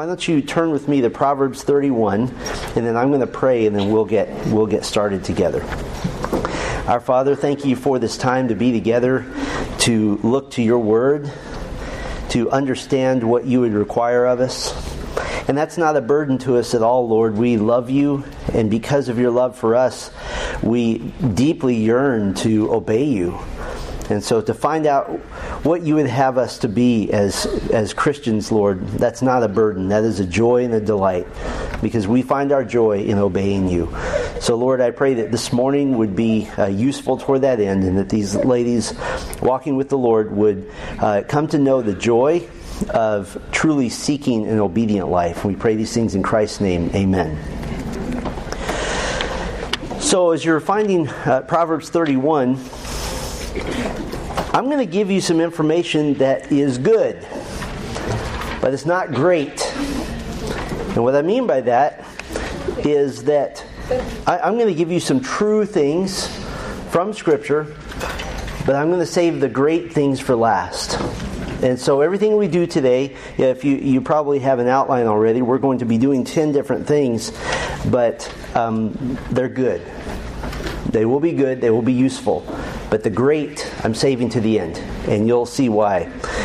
why don't you turn with me to Proverbs 31, and then I'm going to pray, and then we'll get started together. Our Father, thank you for this time to be together, to look to your word, to understand what you would require of us. And that's not a burden to us at all, Lord. We love you, and because of your love for us, we deeply yearn to obey you. And so to find out what you would have us to be as Christians, Lord, that's not a burden. That is a joy and a delight, because we find our joy in obeying you. So, Lord, I pray that this morning would be useful toward that end, and that these ladies walking with the Lord would come to know the joy of truly seeking an obedient life. We pray these things in Christ's name. Amen. So as you're finding Proverbs 31, I'm going to give you some information that is good, but it's not great. And what I mean by that is that I'm going to give you some true things from Scripture, but I'm going to save the great things for last. And so everything we do today, if you probably have an outline already, we're going to be doing 10 different things, but they're good. They will be good, they will be useful. But the great, I'm saving to the end, and you'll see why.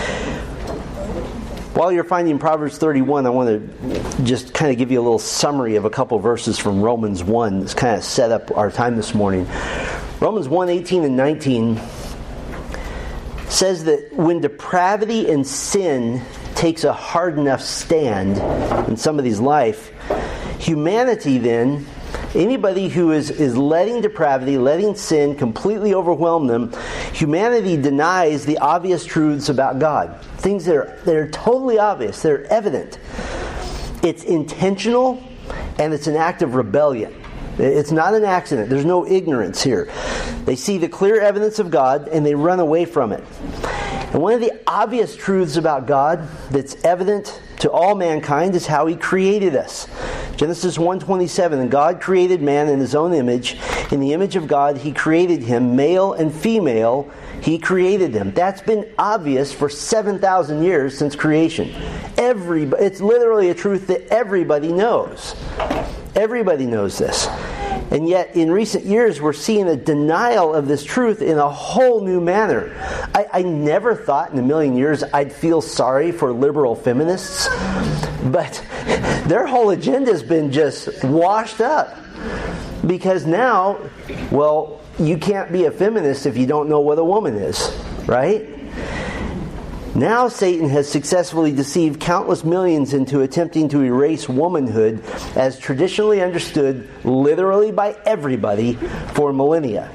While you're finding Proverbs 31, I want to just kind of give you a little summary of a couple verses from Romans 1. That's kind of set up our time this morning. Romans 1, 18 and 19 says that when depravity and sin takes a hard enough stand in somebody's life, humanity then, anybody who is letting depravity, letting sin completely overwhelm them, humanity denies the obvious truths about God. Things that are totally obvious, they're evident. It's intentional, and it's an act of rebellion. It's not an accident. There's no ignorance here. They see the clear evidence of God, and they run away from it. And one of the obvious truths about God that's evident to all mankind is how He created us. Genesis 1:27, and God created man in His own image. In the image of God, He created him. Male and female, He created them. That's been obvious for 7,000 years since creation. It's literally a truth that everybody knows. Everybody knows this. And yet, in recent years, we're seeing a denial of this truth in a whole new manner. I never thought in a million years I'd feel sorry for liberal feminists, but their whole agenda has been just washed up. Because now, well, you can't be a feminist if you don't know what a woman is, right? Now Satan has successfully deceived countless millions into attempting to erase womanhood as traditionally understood literally by everybody for millennia.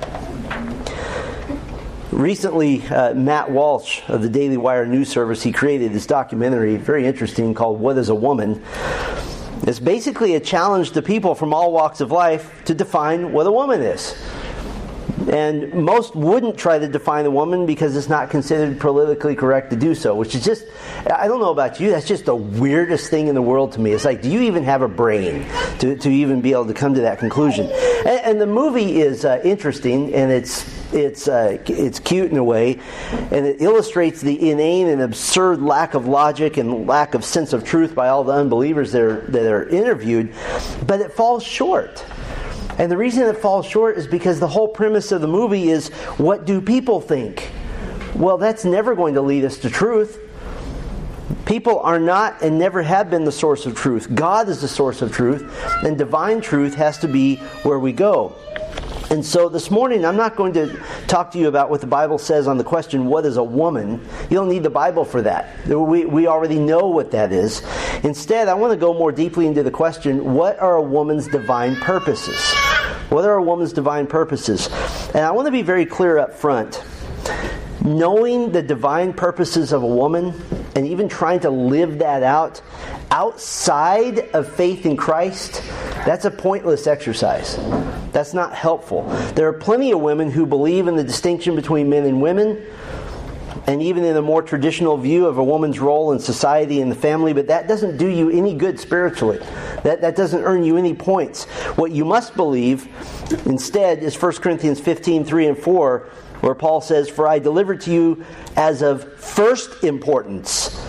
Recently, Matt Walsh of the Daily Wire news service, he created this documentary, very interesting, called What is a Woman? It's basically a challenge to people from all walks of life to define what a woman is. And most wouldn't try to define a woman because it's not considered politically correct to do so, which is just, I don't know about you, that's just the weirdest thing in the world to me. It's like, do you even have a brain to even be able to come to that conclusion? And the movie is interesting, and it's cute in a way, and it illustrates the inane and absurd lack of logic and lack of sense of truth by all the unbelievers that are interviewed, but it falls short. And the reason it falls short is because the whole premise of the movie is, what do people think? Well, that's never going to lead us to truth. People are not and never have been the source of truth. God is the source of truth, and divine truth has to be where we go. And so this morning, I'm not going to talk to you about what the Bible says on the question, what is a woman? You don't need the Bible for that. We already know what that is. Instead, I want to go more deeply into the question, what are a woman's divine purposes? What are a woman's divine purposes? And I want to be very clear up front. Knowing the divine purposes of a woman and even trying to live that out outside of faith in Christ, that's a pointless exercise. That's not helpful. There are plenty of women who believe in the distinction between men and women, and even in a more traditional view of a woman's role in society and the family, but that doesn't do you any good spiritually. That doesn't earn you any points. What you must believe instead is 1 Corinthians 15, 3 and 4, where Paul says, "For I delivered to you as of first importance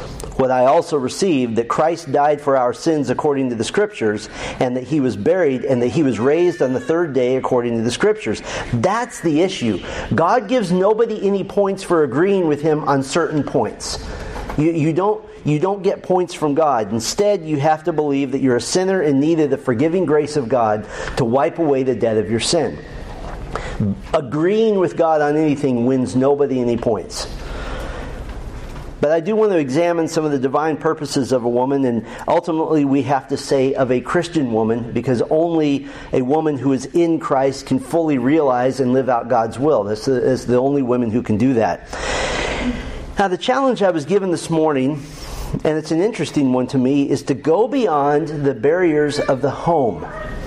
what I also received, that Christ died for our sins according to the Scriptures, and that He was buried, and that He was raised on the third day according to the Scriptures. That's the issue. God gives nobody any points for agreeing with Him on certain points. You don't get points from God. Instead, you have to believe that you're a sinner in need of the forgiving grace of God to wipe away the debt of your sin. Agreeing with God on anything wins nobody any points. But I do want to examine some of the divine purposes of a woman, and ultimately we have to say of a Christian woman, because only a woman who is in Christ can fully realize and live out God's will. That's the only women who can do that. Now, the challenge I was given this morning, and it's an interesting one to me, is to go beyond the barriers of the home.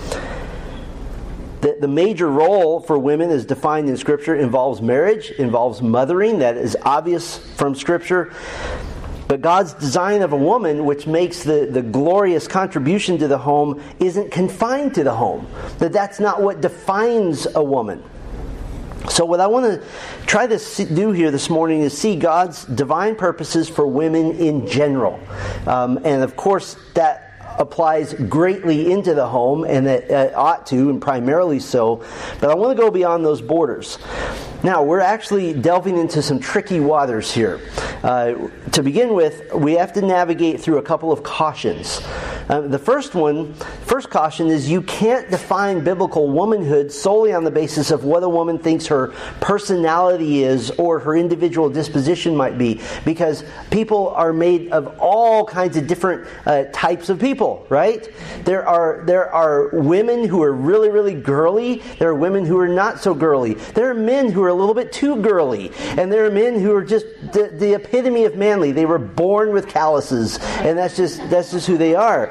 The major role for women as defined in Scripture involves marriage, involves mothering. That is obvious from Scripture. But God's design of a woman, which makes the glorious contribution to the home, isn't confined to the home. That's not what defines a woman. So what I want to try to do here this morning is see God's divine purposes for women in general. And of course, that applies greatly into the home, and it ought to, and primarily so. But I want to go beyond those borders. Now, we're actually delving into some tricky waters here. To begin with, we have to navigate through a couple of cautions. The first caution is you can't define biblical womanhood solely on the basis of what a woman thinks her personality is or her individual disposition might be, because people are made of all kinds of different types of people, right? There are women who are really, really girly. There are women who are not so girly. There are men who are a little bit too girly, and there are men who are just the epitome of manly. They were born with calluses, and that's just who they are.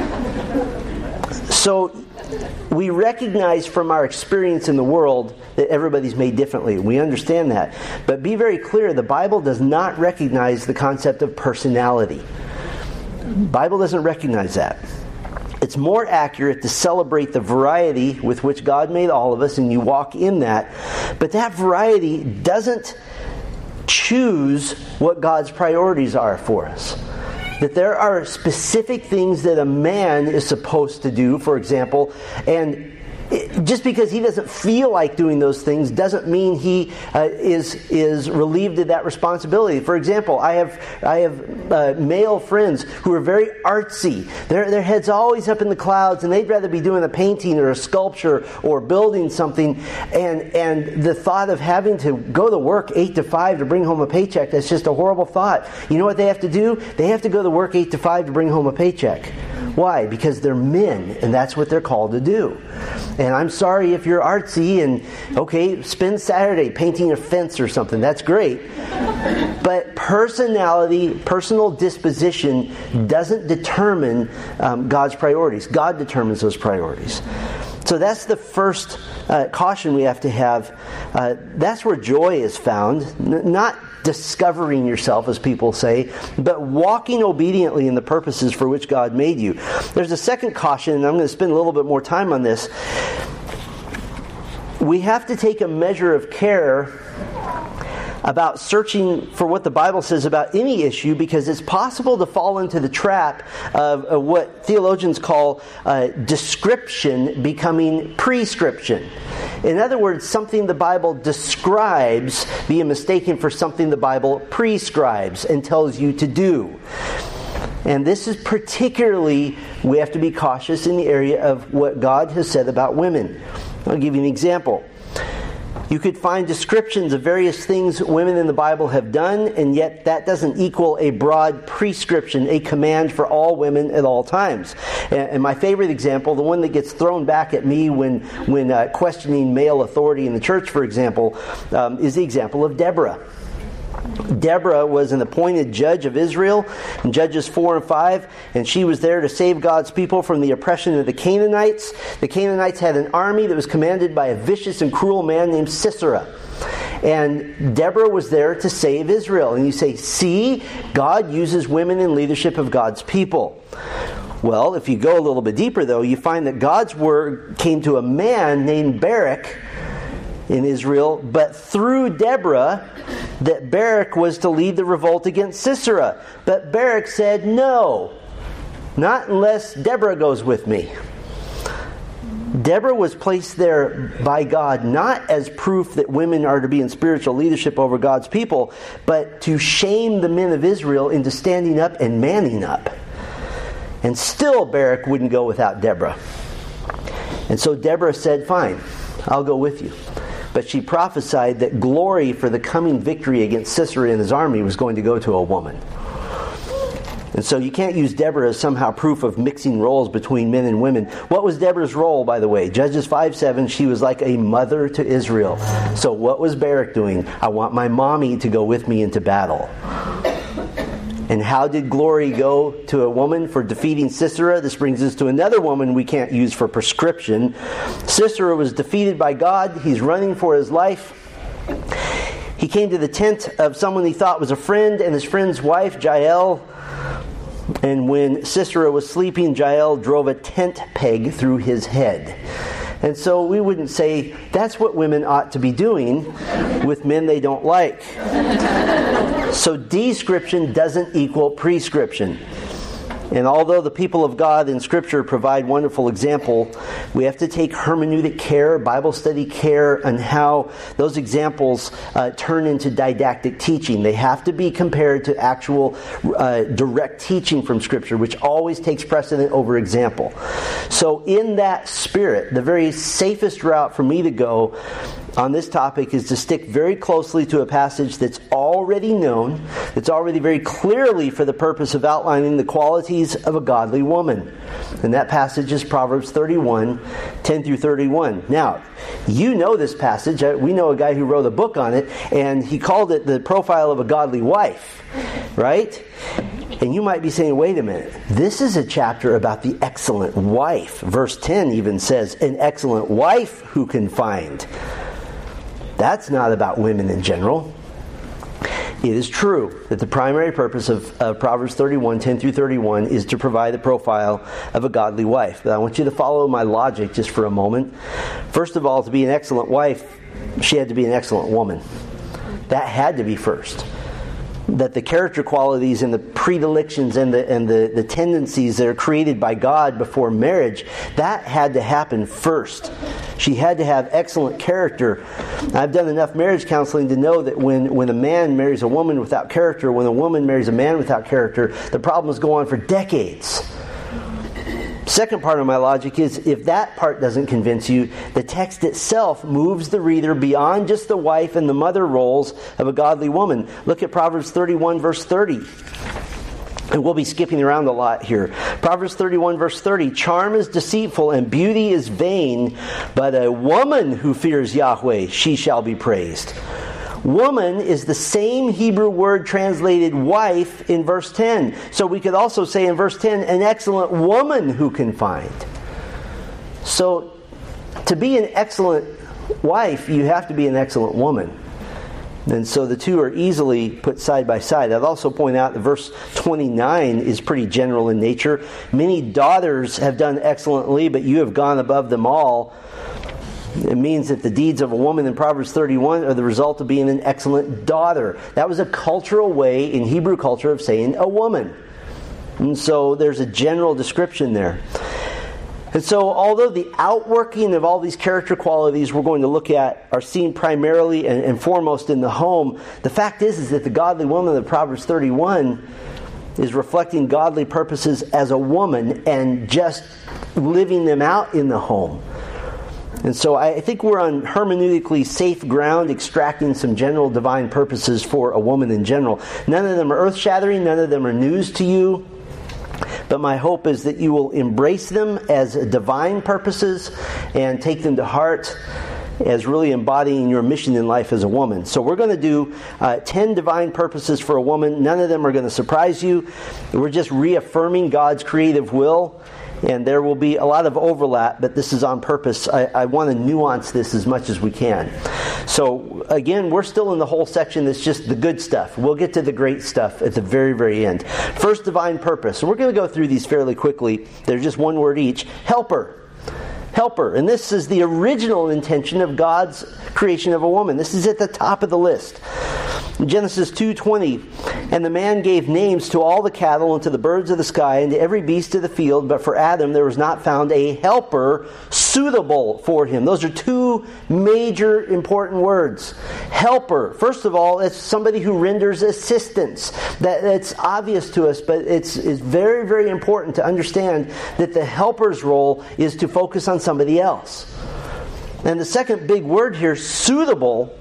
So we recognize from our experience in the world that everybody's made differently. We understand that. But be very clear, the Bible does not recognize the concept of personality. The Bible doesn't recognize that. It's more accurate to celebrate the variety with which God made all of us, and you walk in that. But that variety doesn't choose what God's priorities are for us. That there are specific things that a man is supposed to do, for example, and just because he doesn't feel like doing those things doesn't mean he is relieved of that responsibility. For example, I have male friends who are very artsy. Their head's always up in the clouds, and they'd rather be doing a painting or a sculpture or building something. And the thought of having to go to work 8 to 5 to bring home a paycheck, that's just a horrible thought. You know what they have to do? They have to go to work 8 to 5 to bring home a paycheck. Why? Because they're men, and that's what they're called to do. And I'm sorry if you're artsy and, okay, spend Saturday painting a fence or something. That's great. But personality, personal disposition doesn't determine God's priorities. God determines those priorities. So that's the first caution we have to have. That's where joy is found. Not discovering yourself, as people say, but walking obediently in the purposes for which God made you. There's a second caution, and I'm going to spend a little bit more time on this. We have to take a measure of care about searching for what the Bible says about any issue, because it's possible to fall into the trap of what theologians call description becoming prescription. In other words, something the Bible describes being mistaken for something the Bible prescribes and tells you to do. And this is particularly, we have to be cautious in the area of what God has said about women. I'll give you an example. You could find descriptions of various things women in the Bible have done, and yet that doesn't equal a broad prescription, a command for all women at all times. And my favorite example, the one that gets thrown back at me when questioning male authority in the church, for example, is the example of Deborah. Deborah was an appointed judge of Israel in Judges 4 and 5, and she was there to save God's people from the oppression of the Canaanites. The Canaanites had an army that was commanded by a vicious and cruel man named Sisera. And Deborah was there to save Israel. And you say, see, God uses women in leadership of God's people. Well, if you go a little bit deeper, though, you find that God's word came to a man named Barak in Israel, but through Deborah, that Barak was to lead the revolt against Sisera. But Barak said, no, not unless Deborah goes with me. Deborah was placed there by God not as proof that women are to be in spiritual leadership over God's people, but to shame the men of Israel into standing up and manning up. And still Barak wouldn't go without Deborah. And so Deborah said, fine, I'll go with you. But she prophesied that glory for the coming victory against Sisera and his army was going to go to a woman. And so you can't use Deborah as somehow proof of mixing roles between men and women. What was Deborah's role, by the way? Judges 5:7, she was like a mother to Israel. So what was Barak doing? I want my mommy to go with me into battle. And how did glory go to a woman for defeating Sisera? This brings us to another woman we can't use for prescription. Sisera was defeated by God. He's running for his life. He came to the tent of someone he thought was a friend and his friend's wife, Jael. And when Sisera was sleeping, Jael drove a tent peg through his head. And so we wouldn't say that's what women ought to be doing with men they don't like. So description doesn't equal prescription. And although the people of God in Scripture provide wonderful example, we have to take hermeneutic care, Bible study care, on how those examples turn into didactic teaching. They have to be compared to actual direct teaching from Scripture, which always takes precedent over example. So in that spirit, the very safest route for me to go on this topic is to stick very closely to a passage that's already known, that's already very clearly for the purpose of outlining the qualities of a godly woman. And that passage is Proverbs 31, 10 through 31. Now, you know this passage. We know a guy who wrote a book on it, and he called it The Profile of a Godly Wife, right? And you might be saying, wait a minute, this is a chapter about the excellent wife. Verse 10 even says, an excellent wife who can find. That's not about women in general. It is true that the primary purpose of Proverbs 31, 10 through 31 is to provide a profile of a godly wife. But I want you to follow my logic just for a moment. First of all, to be an excellent wife, she had to be an excellent woman. That had to be first. That the character qualities and the predilections and the tendencies that are created by God before marriage, that had to happen first. She had to have excellent character. I've done enough marriage counseling to know that when a man marries a woman without character, when a woman marries a man without character, the problems go on for decades. Second part of my logic is, if that part doesn't convince you, the text itself moves the reader beyond just the wife and the mother roles of a godly woman. Look at Proverbs 31, verse 30. And we'll be skipping around a lot here. Proverbs 31, verse 30. Charm is deceitful and beauty is vain, but a woman who fears Yahweh, she shall be praised. Woman is the same Hebrew word translated wife in verse 10. So we could also say in verse 10, an excellent woman who can find. So to be an excellent wife, you have to be an excellent woman. And so the two are easily put side by side. I'd also point out that verse 29 is pretty general in nature. Many daughters have done excellently, but you have gone above them all. It means that the deeds of a woman in Proverbs 31 are the result of being an excellent daughter. That was a cultural way in Hebrew culture of saying a woman. And so there's a general description there. And so although the outworking of all these character qualities we're going to look at are seen primarily and foremost in the home, the fact is that the godly woman of Proverbs 31 is reflecting godly purposes as a woman and just living them out in the home. And so I think we're on hermeneutically safe ground, extracting some general divine purposes for a woman in general. None of them are earth-shattering, none of them are news to you. But my hope is that you will embrace them as divine purposes and take them to heart as really embodying your mission in life as a woman. So we're going to do 10 divine purposes for a woman. None of them are going to surprise you. We're just reaffirming God's creative will. And there will be a lot of overlap, but this is on purpose. I want to nuance this as much as we can. So, again, we're still in the whole section that's just the good stuff. We'll get to the great stuff at the very, very end. First, divine purpose. And we're going to go through these fairly quickly. They're just one word each. Helper. helper. And this is the original intention of God's creation of a woman. This is at the top of the list. In Genesis 2:20, and the man gave names to all the cattle and to the birds of the sky and to every beast of the field, but for Adam there was not found a helper suitable for him. Those are two major important words. Helper. First of all, it's somebody who renders assistance. That's obvious to us, but it's very, very important to understand that the helper's role is to focus on somebody else. And the second big word here, suitable.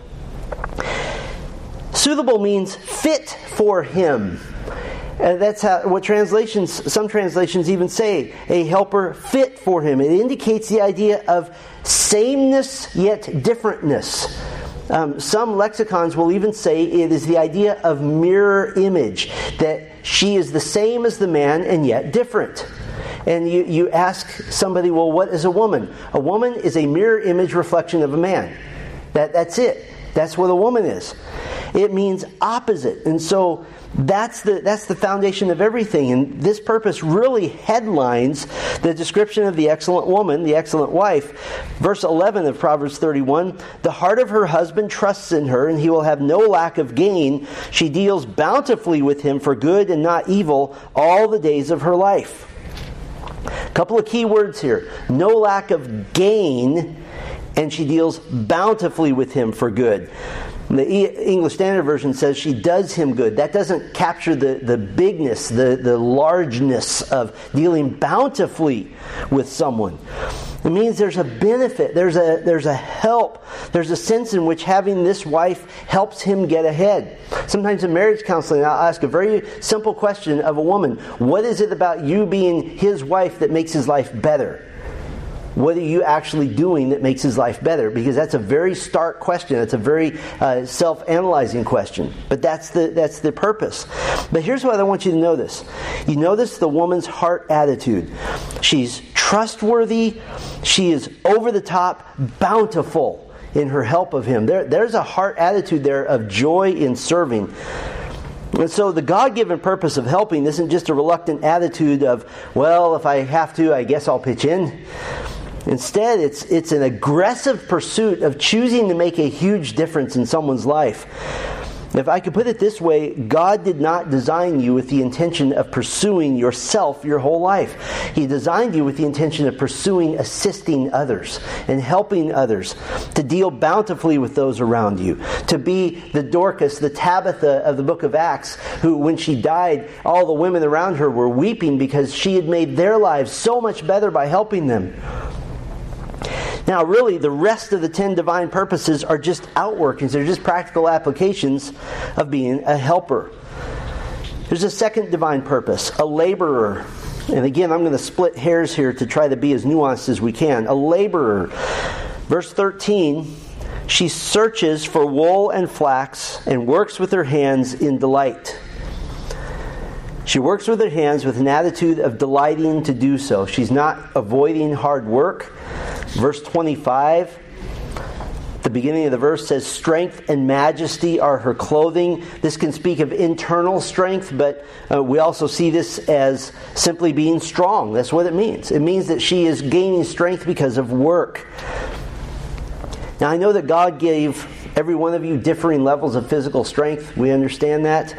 Suitable means fit for him. And that's what some translations even say, a helper fit for him. It indicates the idea of sameness yet differentness. Some lexicons will even say it is the idea of mirror image, that she is the same as the man and yet different. And you ask somebody, well, what is a woman? A woman is a mirror image reflection of a man. That's it. That's what a woman is. It means opposite. And so that's the foundation of everything. And this purpose really headlines the description of the excellent woman, the excellent wife. Verse 11 of Proverbs 31, the heart of her husband trusts in her, and he will have no lack of gain. She deals bountifully with him for good and not evil all the days of her life. A couple of key words here. No lack of gain, and she deals bountifully with him for good. The English Standard Version says she does him good. That doesn't capture the bigness, the largeness of dealing bountifully with someone. It means there's a benefit, there's a help, there's a sense in which having this wife helps him get ahead. Sometimes in marriage counseling, I'll ask a very simple question of a woman. What is it about you being his wife that makes his life better? What are you actually doing that makes his life better? Because that's a very stark question. It's a very self-analyzing question. But that's the purpose. But here's what I want you to notice. You notice the woman's heart attitude. She's trustworthy. She is over the top, bountiful in her help of him. There's a heart attitude there of joy in serving. And so the God-given purpose of helping isn't just a reluctant attitude of, well, if I have to, I guess I'll pitch in. Instead, it's an aggressive pursuit of choosing to make a huge difference in someone's life. If I could put it this way, God did not design you with the intention of pursuing yourself your whole life. He designed you with the intention of pursuing assisting others and helping others, to deal bountifully with those around you, to be the Dorcas, the Tabitha of the book of Acts, who when she died, all the women around her were weeping because she had made their lives so much better by helping them. Now, really, the rest of the 10 divine purposes are just outworkings. They're just practical applications of being a helper. There's a second divine purpose, a laborer. And again, I'm going to split hairs here to try to be as nuanced as we can. A laborer. Verse 13, she searches for wool and flax and works with her hands in delight. She works with her hands with an attitude of delighting to do so. She's not avoiding hard work. Verse 25, the beginning of the verse says, strength and majesty are her clothing. This can speak of internal strength, but we also see this as simply being strong. That's what it means. It means that she is gaining strength because of work. Now, I know that God gave every one of you differing levels of physical strength. We understand that.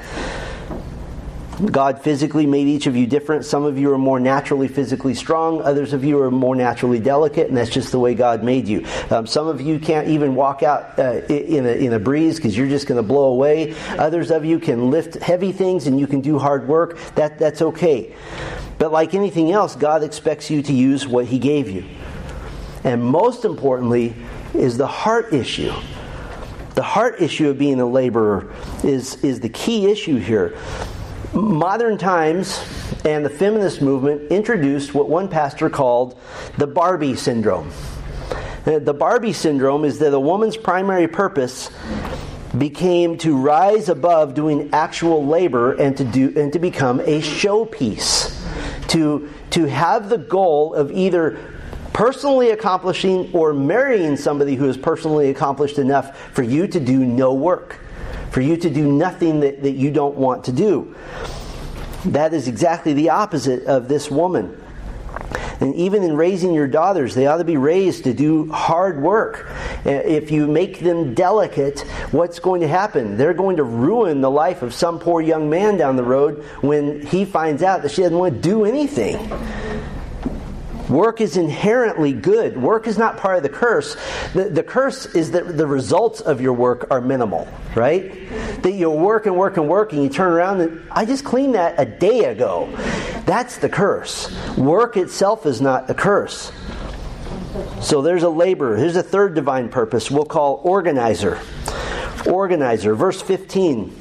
God physically made each of you different. Some of you are more naturally physically strong. Others of you are more naturally delicate, and that's just the way God made you. Some of you can't even walk out in a breeze because you're just going to blow away. Others of you can lift heavy things and you can do hard work. That's okay. But like anything else, God expects you to use what He gave you. And most importantly is the heart issue. The heart issue of being a laborer is the key issue here. Modern times and the feminist movement introduced what one pastor called the Barbie syndrome. The Barbie syndrome is that a woman's primary purpose became to rise above doing actual labor and to become a showpiece. To have the goal of either personally accomplishing or marrying somebody who is personally accomplished enough for you to do no work. For you to do nothing that you don't want to do. That is exactly the opposite of this woman. And even in raising your daughters, they ought to be raised to do hard work. If you make them delicate, what's going to happen? They're going to ruin the life of some poor young man down the road when he finds out that she doesn't want to do anything. Work is inherently good. Work is not part of the curse. The curse is that the results of your work are minimal, right? That you work and work and work and you turn around and, I just cleaned that a day ago. That's the curse. Work itself is not a curse. So there's a laborer. Here's a third divine purpose we'll call organizer. Organizer. Verse 15.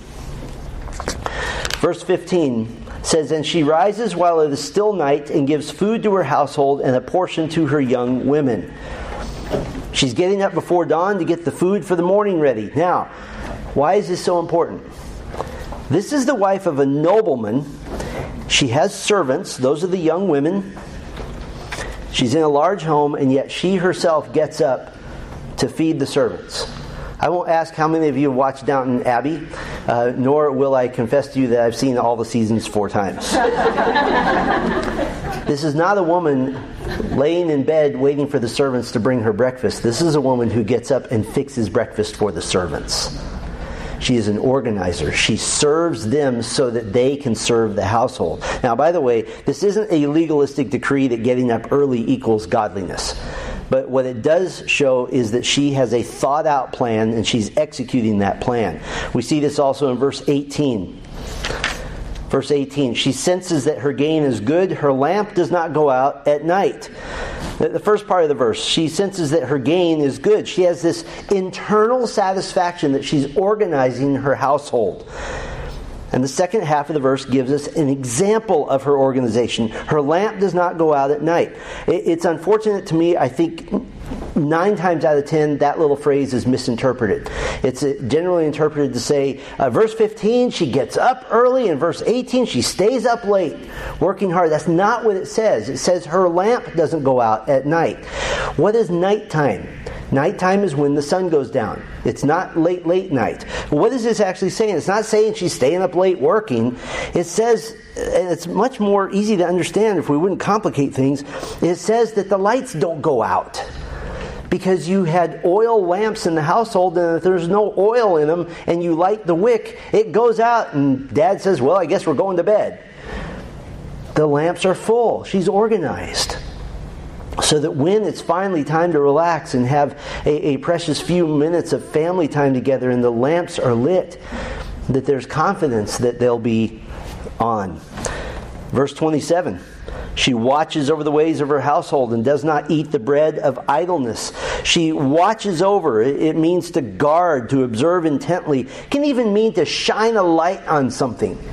Verse 15 says, and she rises while it is still night and gives food to her household and a portion to her young women. She's getting up before dawn to get the food for the morning ready. Now, why is this so important? This is the wife of a nobleman. She has servants. Those are the young women. She's in a large home, and yet she herself gets up to feed the servants. I won't ask how many of you have watched Downton Abbey, nor will I confess to you that I've seen all the seasons 4 times. This is not a woman laying in bed waiting for the servants to bring her breakfast. This is a woman who gets up and fixes breakfast for the servants. She is an organizer. She serves them so that they can serve the household. Now, by the way, this isn't a legalistic decree that getting up early equals godliness. But what it does show is that she has a thought out plan and she's executing that plan. We see this also in verse 18. Verse 18, she senses that her gain is good. Her lamp does not go out at night. The first part of the verse, she senses that her gain is good. She has this internal satisfaction that she's organizing her household. And the second half of the verse gives us an example of her organization. Her lamp does not go out at night. It's unfortunate to me, I think 9 times out of 10, that little phrase is misinterpreted. It's generally interpreted to say, verse 15, she gets up early, and verse 18, she stays up late, working hard. That's not what it says. It says her lamp doesn't go out at night. What is nighttime? Nighttime is when the sun goes down. It's not late night. What is this actually saying? It's not saying she's staying up late working. It says, and it's much more easy to understand if we wouldn't complicate things, it says that the lights don't go out. Because you had oil lamps in the household, and if there's no oil in them and you light the wick, it goes out and Dad says, well, I guess we're going to bed. The lamps are full. She's organized. So that when it's finally time to relax and have a precious few minutes of family time together and the lamps are lit, that there's confidence that they'll be on. Verse 27, she watches over the ways of her household and does not eat the bread of idleness. She watches over. It means to guard, to observe intently. It can even mean to shine a light on something.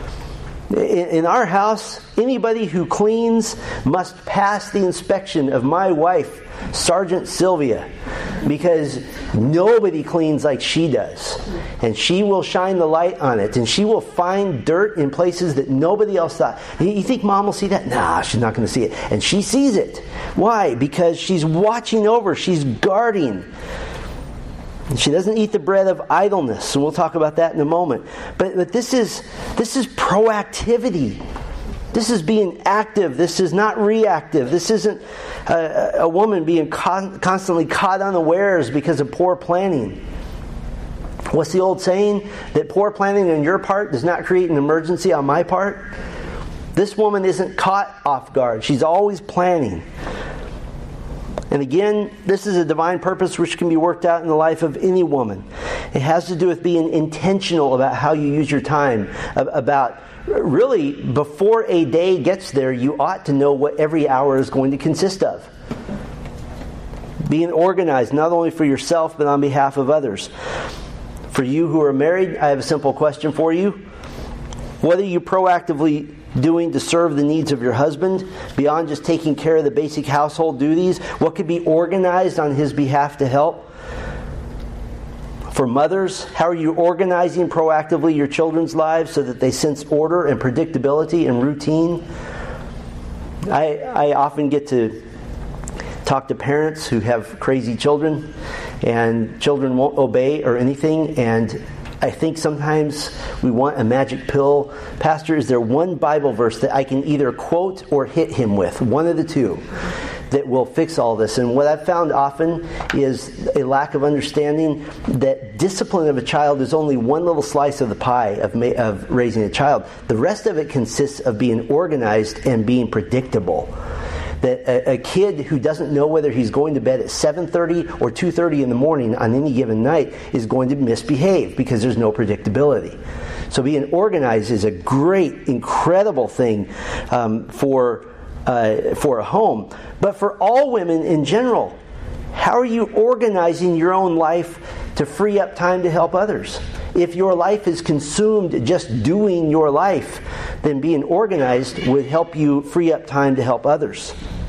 In our house, anybody who cleans must pass the inspection of my wife, Sergeant Sylvia, because nobody cleans like she does. And she will shine the light on it, and she will find dirt in places that nobody else thought. You think Mom will see that? Nah, she's not going to see it. And she sees it. Why? Because she's watching over, she's guarding. She doesn't eat the bread of idleness, and we'll talk about that in a moment. But this is proactivity. This is being active. This is not reactive. This isn't a woman being constantly caught unawares because of poor planning. What's the old saying? That poor planning on your part does not create an emergency on my part. This woman isn't caught off guard. She's always planning. And again, this is a divine purpose which can be worked out in the life of any woman. It has to do with being intentional about how you use your time. About really, before a day gets there, you ought to know what every hour is going to consist of. Being organized, not only for yourself, but on behalf of others. For you who are married, I have a simple question for you. What are you proactively doing to serve the needs of your husband beyond just taking care of the basic household duties? What could be organized on his behalf to help? For mothers, how are you organizing proactively your children's lives so that they sense order and predictability and routine? I often get to talk to parents who have crazy children and children won't obey or anything, and I think sometimes we want a magic pill. Pastor, is there one Bible verse that I can either quote or hit him with? One of the two that will fix all this. And what I've found often is a lack of understanding that discipline of a child is only one little slice of the pie of raising a child. The rest of it consists of being organized and being predictable. That a kid who doesn't know whether he's going to bed at 7:30 or 2:30 in the morning on any given night is going to misbehave because there's no predictability. So being organized is a great, incredible thing for a home. But for all women in general, how are you organizing your own life to free up time to help others? If your life is consumed just doing your life, then being organized would help you free up time to help others.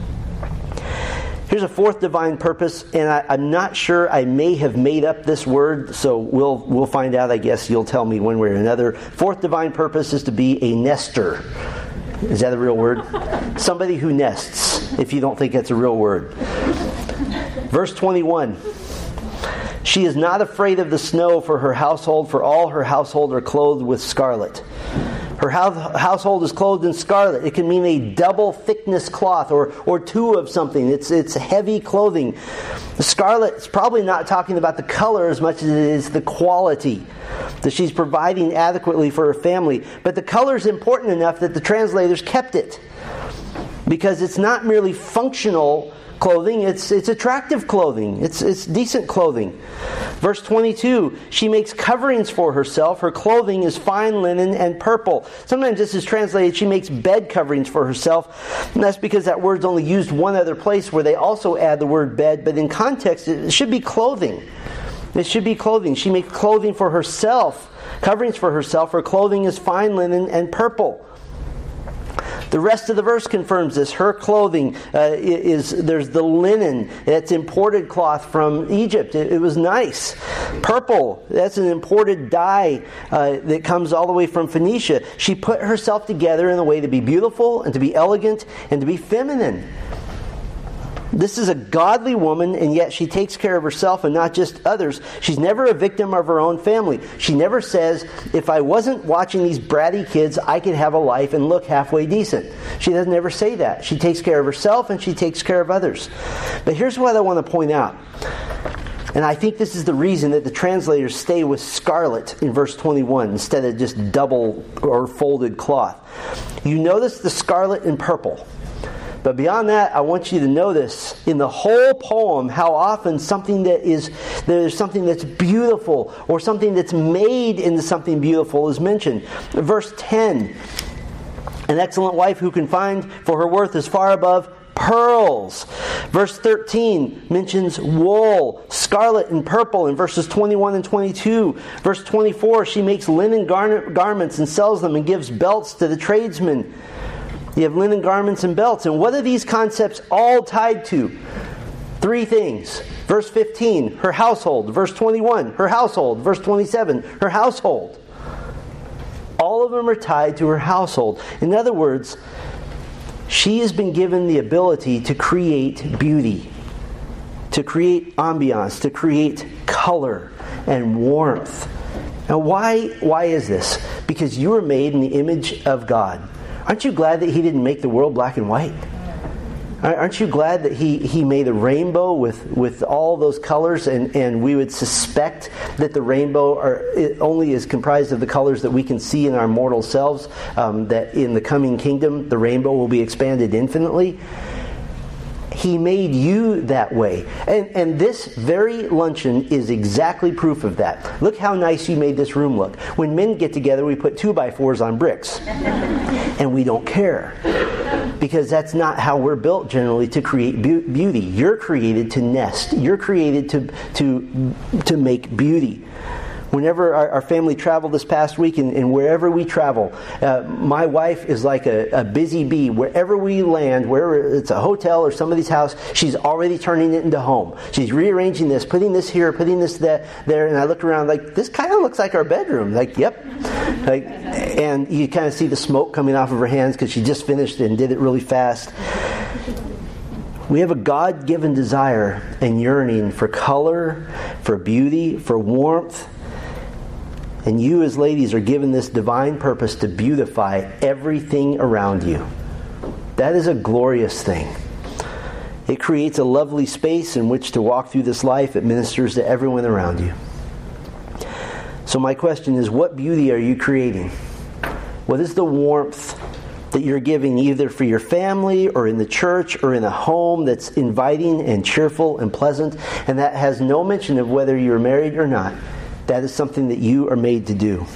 Here's a fourth divine purpose, and I'm not sure, I may have made up this word, so we'll find out. I guess you'll tell me one way or another. Fourth divine purpose is to be a nester. Is that a real word? Somebody who nests, if you don't think that's a real word. Verse 21. She is not afraid of the snow for her household, for all her household are clothed with scarlet. Her household is clothed in scarlet. It can mean a double thickness cloth or two of something. It's heavy clothing. The scarlet is probably not talking about the color as much as it is the quality that she's providing adequately for her family. But the color is important enough that the translators kept it, because it's not merely functional clothing, it's attractive clothing. It's decent clothing. Verse 22, she makes coverings for herself. Her clothing is fine linen and purple. Sometimes this is translated, she makes bed coverings for herself. And that's because that word's only used one other place where they also add the word bed. But in context, it should be clothing. It should be clothing. She makes clothing for herself, coverings for herself. Her clothing is fine linen and purple. The rest of the verse confirms this. Her clothing there's the linen. That's imported cloth from Egypt. It was nice. Purple, that's an imported dye that comes all the way from Phoenicia. She put herself together in a way to be beautiful and to be elegant and to be feminine. This is a godly woman, and yet she takes care of herself and not just others. She's never a victim of her own family. She never says, if I wasn't watching these bratty kids, I could have a life and look halfway decent. She doesn't ever say that. She takes care of herself and she takes care of others. But here's what I want to point out. And I think this is the reason that the translators stay with scarlet in verse 21 instead of just double or folded cloth. You notice the scarlet and purple. But beyond that, I want you to notice in the whole poem how often there's something that's beautiful or something that's made into something beautiful is mentioned. Verse 10, an excellent wife who can find, for her worth is far above pearls. Verse 13 mentions wool, scarlet and purple in verses 21 and 22. Verse 24, she makes linen garments and sells them and gives belts to the tradesmen. You have linen garments and belts. And what are these concepts all tied to? Three things. Verse 15, her household. Verse 21, her household. Verse 27, her household. All of them are tied to her household. In other words, she has been given the ability to create beauty, to create ambiance, to create color and warmth. Now why is this? Because you were made in the image of God. Aren't you glad that He didn't make the world black and white? Aren't you glad that He made a rainbow with all those colors, and we would suspect that the rainbow only is comprised of the colors that we can see in our mortal selves, that in the coming kingdom the rainbow will be expanded infinitely? He made you that way. And this very luncheon is exactly proof of that. Look how nice you made this room look. When men get together, we put 2x4s on bricks. And we don't care. Because that's not how we're built generally to create beauty. You're created to nest. You're created to make beauty. Whenever our family traveled this past week, and wherever we travel, my wife is like a busy bee. Wherever we land, wherever it's a hotel or somebody's house, she's already turning it into home. She's rearranging this, putting this here, putting this there, and I look around like, this kind of looks like our bedroom. Like, yep. And you kind of see the smoke coming off of her hands because she just finished and did it really fast. We have a God-given desire and yearning for color, for beauty, for warmth. And you as ladies are given this divine purpose to beautify everything around you. That is a glorious thing. It creates a lovely space in which to walk through this life. It ministers to everyone around you. So my question is, what beauty are you creating? What is the warmth that you're giving either for your family or in the church or in a home that's inviting and cheerful and pleasant, and that has no mention of whether you're married or not? That is something that you are made to do.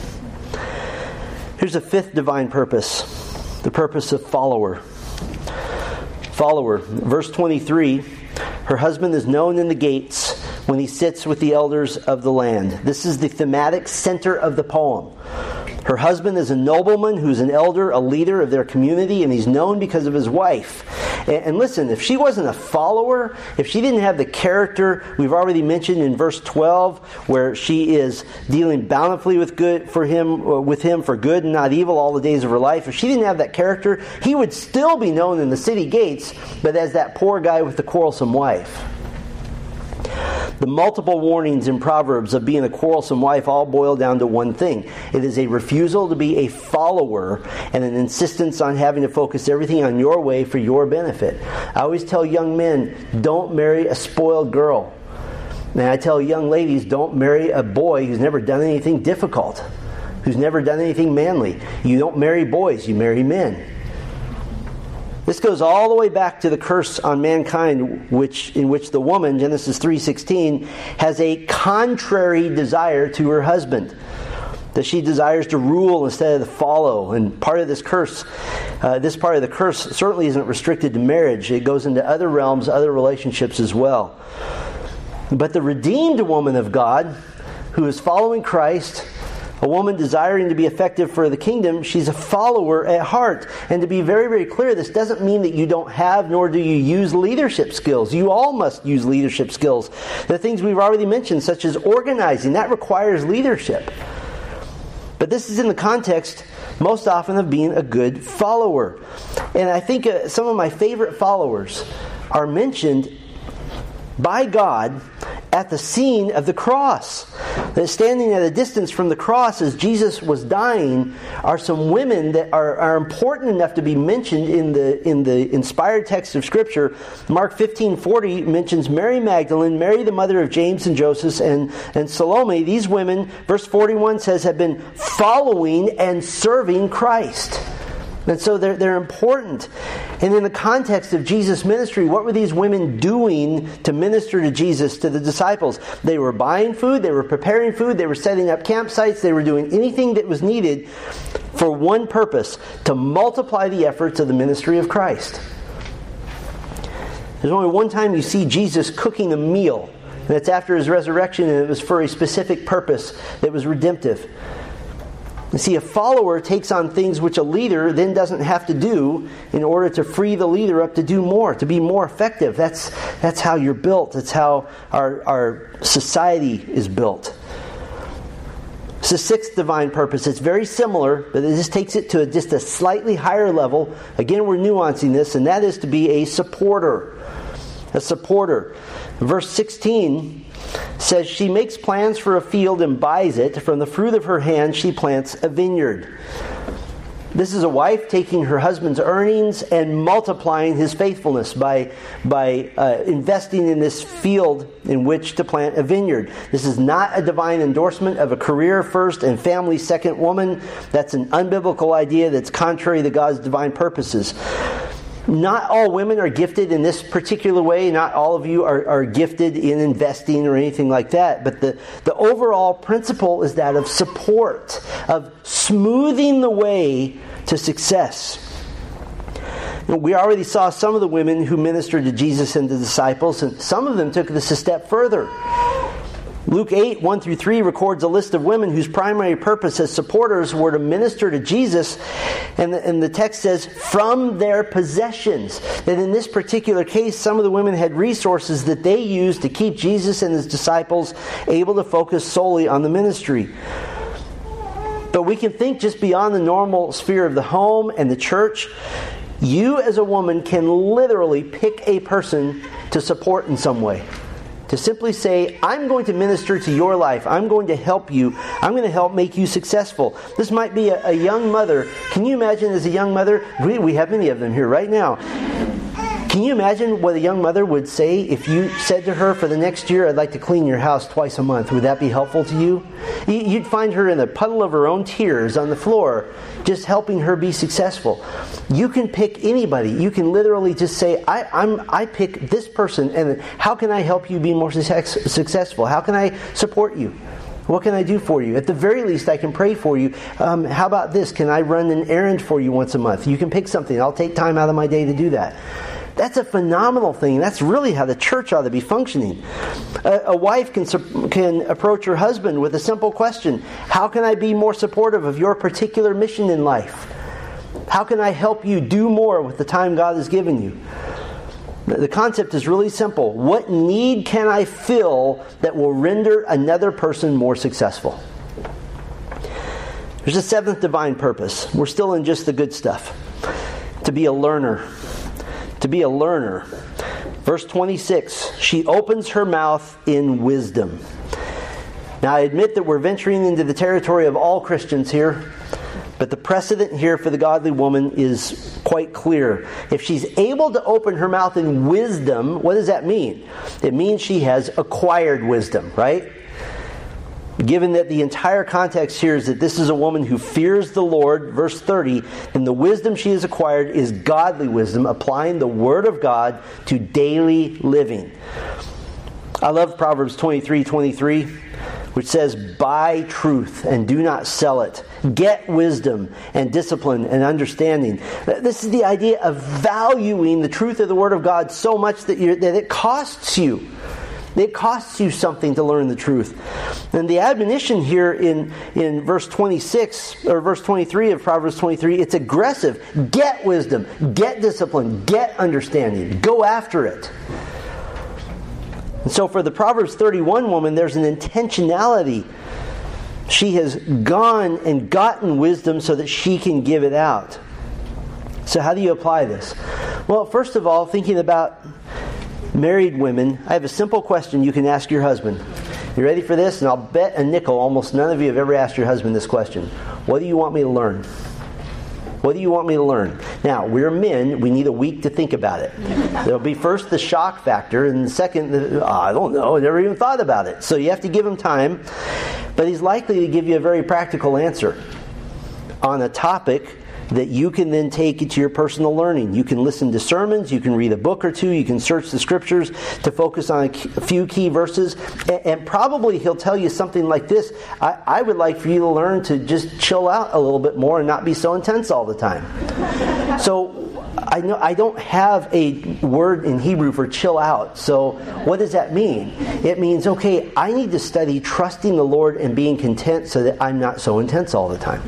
Here's a fifth divine purpose, the purpose of follower. Follower. Verse 23, her husband is known in the gates when he sits with the elders of the land. This is the thematic center of the poem. Her husband is a nobleman who's an elder, a leader of their community, and he's known because of his wife. And listen, if she wasn't a follower, if she didn't have the character we've already mentioned in verse 12, where she is dealing bountifully with him for good and not evil all the days of her life, if she didn't have that character, he would still be known in the city gates, but as that poor guy with the quarrelsome wife. The multiple warnings in Proverbs of being a quarrelsome wife all boil down to one thing. It is a refusal to be a follower and an insistence on having to focus everything on your way for your benefit. I always tell young men, don't marry a spoiled girl. And I tell young ladies, don't marry a boy who's never done anything difficult, who's never done anything manly. You don't marry boys, you marry men. This goes all the way back to the curse on mankind, in which the woman, Genesis 3:16, has a contrary desire to her husband. That she desires to rule instead of to follow. And part of this curse, this part of the curse certainly isn't restricted to marriage. It goes into other realms, other relationships as well. But the redeemed woman of God, who is following Christ, a woman desiring to be effective for the kingdom, she's a follower at heart. And to be very, very clear, this doesn't mean that you don't have nor do you use leadership skills. You all must use leadership skills. The things we've already mentioned, such as organizing, that requires leadership. But this is in the context, most often, of being a good follower. And I think some of my favorite followers are mentioned by God at the scene of the cross. Standing at a distance from the cross as Jesus was dying are some women that are important enough to be mentioned in the inspired text of Scripture. Mark 15:40 mentions Mary Magdalene, Mary the mother of James and Joseph, and Salome. These women, verse 41 says, have been following and serving Christ. And so they're important. And in the context of Jesus' ministry, what were these women doing to minister to Jesus, to the disciples? They were buying food, they were preparing food, they were setting up campsites, they were doing anything that was needed for one purpose, to multiply the efforts of the ministry of Christ. There's only one time you see Jesus cooking a meal, and that's after his resurrection, and it was for a specific purpose that was redemptive. You see, a follower takes on things which a leader then doesn't have to do in order to free the leader up to do more, to be more effective. That's how you're built. That's how our society is built. It's the sixth divine purpose. It's very similar, but it just takes it to just a slightly higher level. Again, we're nuancing this, and that is to be a supporter. A supporter. Verse 16 says, she makes plans for a field and buys it. From the fruit of her hand she plants a vineyard. This is a wife taking her husband's earnings and multiplying his faithfulness by investing in this field in which to plant a vineyard. This is not a divine endorsement of a career first and family second woman. That's an unbiblical idea that's contrary to God's divine purposes. Not all women are gifted in this particular way. Not all of you are gifted in investing or anything like that. But the overall principle is that of support, of smoothing the way to success. We already saw some of the women who ministered to Jesus and the disciples, and some of them took this a step further. Luke 8, 1-3 records a list of women whose primary purpose as supporters were to minister to Jesus. And the text says, from their possessions. That in this particular case, some of the women had resources that they used to keep Jesus and his disciples able to focus solely on the ministry. But we can think just beyond the normal sphere of the home and the church. You as a woman can literally pick a person to support in some way. To simply say, I'm going to minister to your life. I'm going to help you. I'm going to help make you successful. This might be a young mother. Can you imagine as a young mother? We have many of them here right now. Can you imagine what a young mother would say if you said to her, for the next year, I'd like to clean your house twice a month? Would that be helpful to you? You'd find her in a puddle of her own tears on the floor, just helping her be successful. You can pick anybody. You can literally just say, I pick this person, and how can I help you be more successful? How can I support you? What can I do for you? At the very least, I can pray for you. How about this? Can I run an errand for you once a month? You can pick something. I'll take time out of my day to do that. That's a phenomenal thing. That's really how the church ought to be functioning. A wife can approach her husband with a simple question. How can I be more supportive of your particular mission in life? How can I help you do more with the time God has given you? The concept is really simple. What need can I fill that will render another person more successful? There's a seventh divine purpose. We're still in just the good stuff. To be a learner. To be a learner. Verse 26, she opens her mouth in wisdom. Now I admit that we're venturing into the territory of all Christians here, but the precedent here for the godly woman is quite clear. If she's able to open her mouth in wisdom, what does that mean? It means she has acquired wisdom, right? Given that the entire context here is that this is a woman who fears the Lord, verse 30, and the wisdom she has acquired is godly wisdom, applying the Word of God to daily living. I love Proverbs 23:23, which says, buy truth and do not sell it. Get wisdom and discipline and understanding. This is the idea of valuing the truth of the Word of God so much that it costs you. It costs you something to learn the truth. And the admonition here in verse 26 or verse 23 of Proverbs 23, it's aggressive. Get wisdom, get discipline, get understanding. Go after it. And so for the Proverbs 31 woman, there's an intentionality. She has gone and gotten wisdom so that she can give it out. So how do you apply this? Well, first of all, thinking about married women, I have a simple question you can ask your husband. You ready for this? And I'll bet a nickel almost none of you have ever asked your husband this question. What do you want me to learn? What do you want me to learn? Now, we're men. We need a week to think about it. There'll be first the shock factor, and the second, I don't know. I never even thought about it. So you have to give him time. But he's likely to give you a very practical answer on a topic that you can then take into your personal learning. You can listen to sermons, you can read a book or two, you can search the scriptures to focus on a few key verses, and probably he'll tell you something like this: I would like for you to learn to just chill out a little bit more and not be so intense all the time. So I don't have a word in Hebrew for chill out. So what does that mean? It means, okay, I need to study trusting the Lord and being content so that I'm not so intense all the time.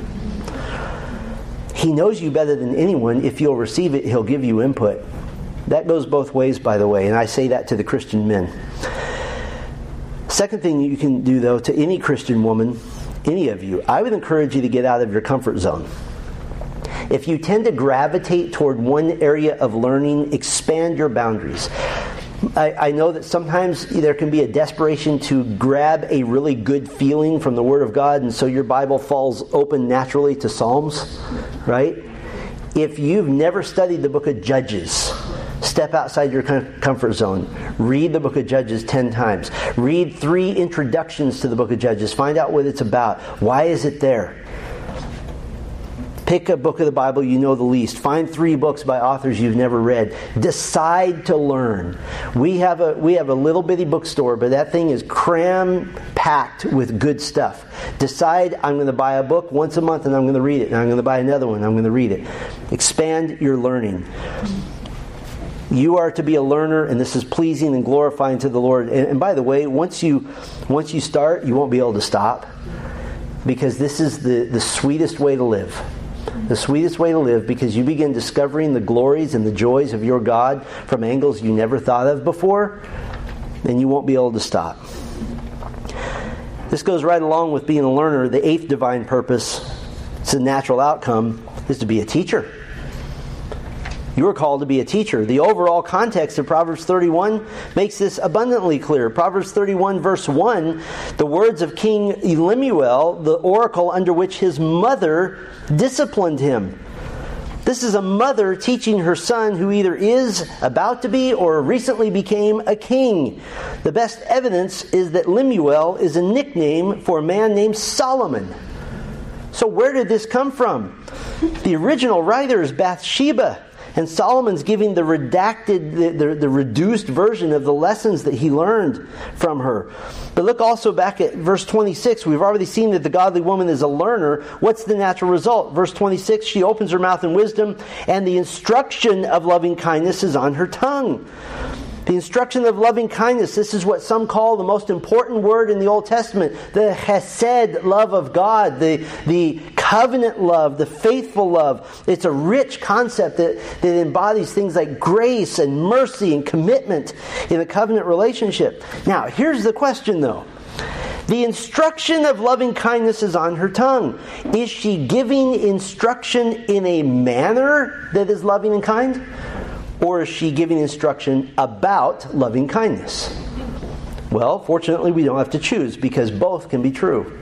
He knows you better than anyone. If you'll receive it, He'll give you input. That goes both ways, by the way, and I say that to the Christian men. Second thing you can do, though, to any Christian woman, any of you, I would encourage you to get out of your comfort zone. If you tend to gravitate toward one area of learning, expand your boundaries. I know that sometimes there can be a desperation to grab a really good feeling from the Word of God, and so your Bible falls open naturally to Psalms, right? If you've never studied the book of Judges, step outside your comfort zone. Read the book of Judges 10 times. Read 3 introductions to the book of Judges. Find out what it's about. Why is it there? Pick a book of the Bible you know the least. Find 3 books by authors you've never read. Decide to learn. We have a little bitty bookstore, but that thing is cram-packed with good stuff. Decide, I'm going to buy a book once a month and I'm going to read it. And I'm going to buy another one and I'm going to read it. Expand your learning. You are to be a learner, and this is pleasing and glorifying to the Lord. And by the way, once you start, you won't be able to stop, because this is the sweetest way to live. The sweetest way to live, because you begin discovering the glories and the joys of your God from angles you never thought of before, and you won't be able to stop. This goes right along with being a learner. The 8th divine purpose, it's a natural outcome, is to be a teacher. You are called to be a teacher. The overall context of Proverbs 31 makes this abundantly clear. Proverbs 31 verse 1, the words of King Lemuel, the oracle under which his mother disciplined him. This is a mother teaching her son who either is about to be or recently became a king. The best evidence is that Lemuel is a nickname for a man named Solomon. So where did this come from? The original writer is Bathsheba. And Solomon's giving the redacted, the reduced version of the lessons that he learned from her. But look also back at verse 26. We've already seen that the godly woman is a learner. What's the natural result? Verse 26, she opens her mouth in wisdom, and the instruction of loving kindness is on her tongue. The instruction of loving kindness, this is what some call the most important word in the Old Testament. The chesed love of God, the covenant love, the faithful love. It's a rich concept that embodies things like grace and mercy and commitment in a covenant relationship. Now, here's the question though. The instruction of loving kindness is on her tongue. Is she giving instruction in a manner that is loving and kind? Or is she giving instruction about loving kindness? Well, fortunately, we don't have to choose because both can be true.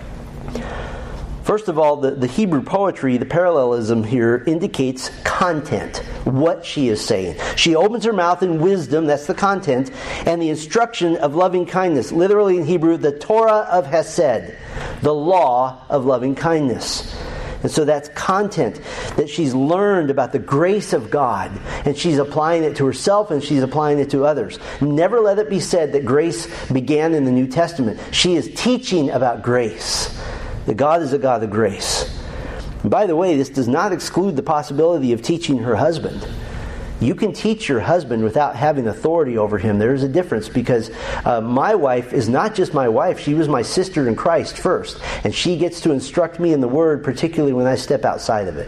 First of all, the Hebrew poetry, the parallelism here indicates content, what she is saying. She opens her mouth in wisdom, that's the content, and the instruction of loving kindness. Literally in Hebrew, the Torah of Hesed, the law of loving kindness. And so that's content that she's learned about the grace of God. And she's applying it to herself and she's applying it to others. Never let it be said that grace began in the New Testament. She is teaching about grace. That God is a God of grace. And by the way, this does not exclude the possibility of teaching her husband. You can teach your husband without having authority over him. There is a difference because my wife is not just my wife. She was my sister in Christ first. And she gets to instruct me in the Word, particularly when I step outside of it.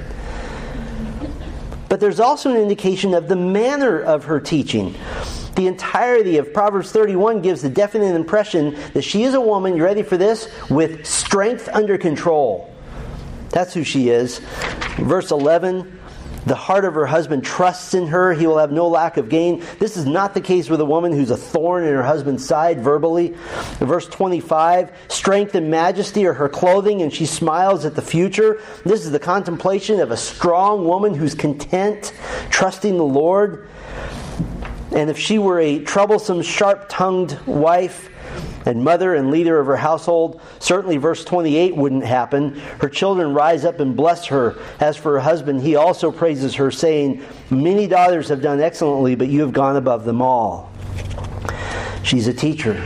But there's also an indication of the manner of her teaching. The entirety of Proverbs 31 gives the definite impression that she is a woman, you ready for this, with strength under control. That's who she is. Verse 11, the heart of her husband trusts in her. He will have no lack of gain. This is not the case with a woman who's a thorn in her husband's side verbally. In verse 25, strength and majesty are her clothing, and she smiles at the future. This is the contemplation of a strong woman who's content, trusting the Lord. And if she were a troublesome, sharp-tongued wife and mother and leader of her household, certainly verse 28 wouldn't happen. Her children rise up and bless her. As for her husband, he also praises her, saying, many daughters have done excellently, but you have gone above them all. She's a teacher.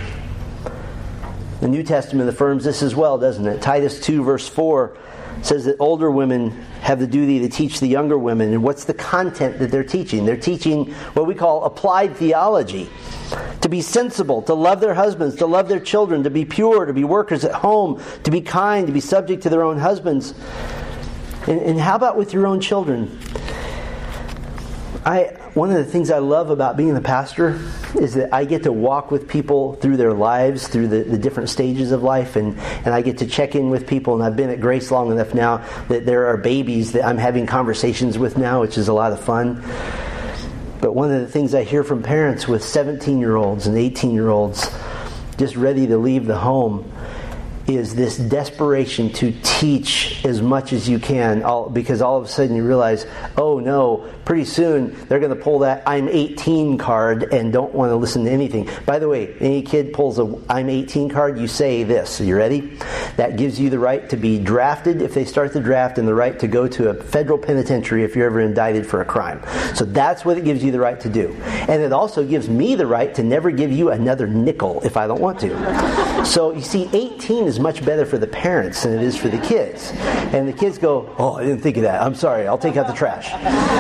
The New Testament affirms this as well, doesn't it? Titus 2 verse 4 says that older women have the duty to teach the younger women. And what's the content that they're teaching? They're teaching what we call applied theology. To be sensible, to love their husbands, to love their children, to be pure, to be workers at home, to be kind, to be subject to their own husbands. And how about with your own children? One of the things I love about being the pastor is that I get to walk with people through their lives, through the different stages of life, and I get to check in with people. And I've been at Grace long enough now that there are babies that I'm having conversations with now, which is a lot of fun. But one of the things I hear from parents with 17-year-olds and 18-year-olds just ready to leave the home is this desperation to teach as much as you can, because all of a sudden you realize, oh no, pretty soon they're going to pull that I'm 18 card and don't want to listen to anything. By the way, any kid pulls a I'm 18 card, you say this. Are you ready? That gives you the right to be drafted if they start the draft and the right to go to a federal penitentiary if you're ever indicted for a crime. So that's what it gives you the right to do. And it also gives me the right to never give you another nickel if I don't want to. So you see, 18 is much better for the parents than it is for the kids. And the kids go, oh, I didn't think of that. I'm sorry, I'll take out the trash.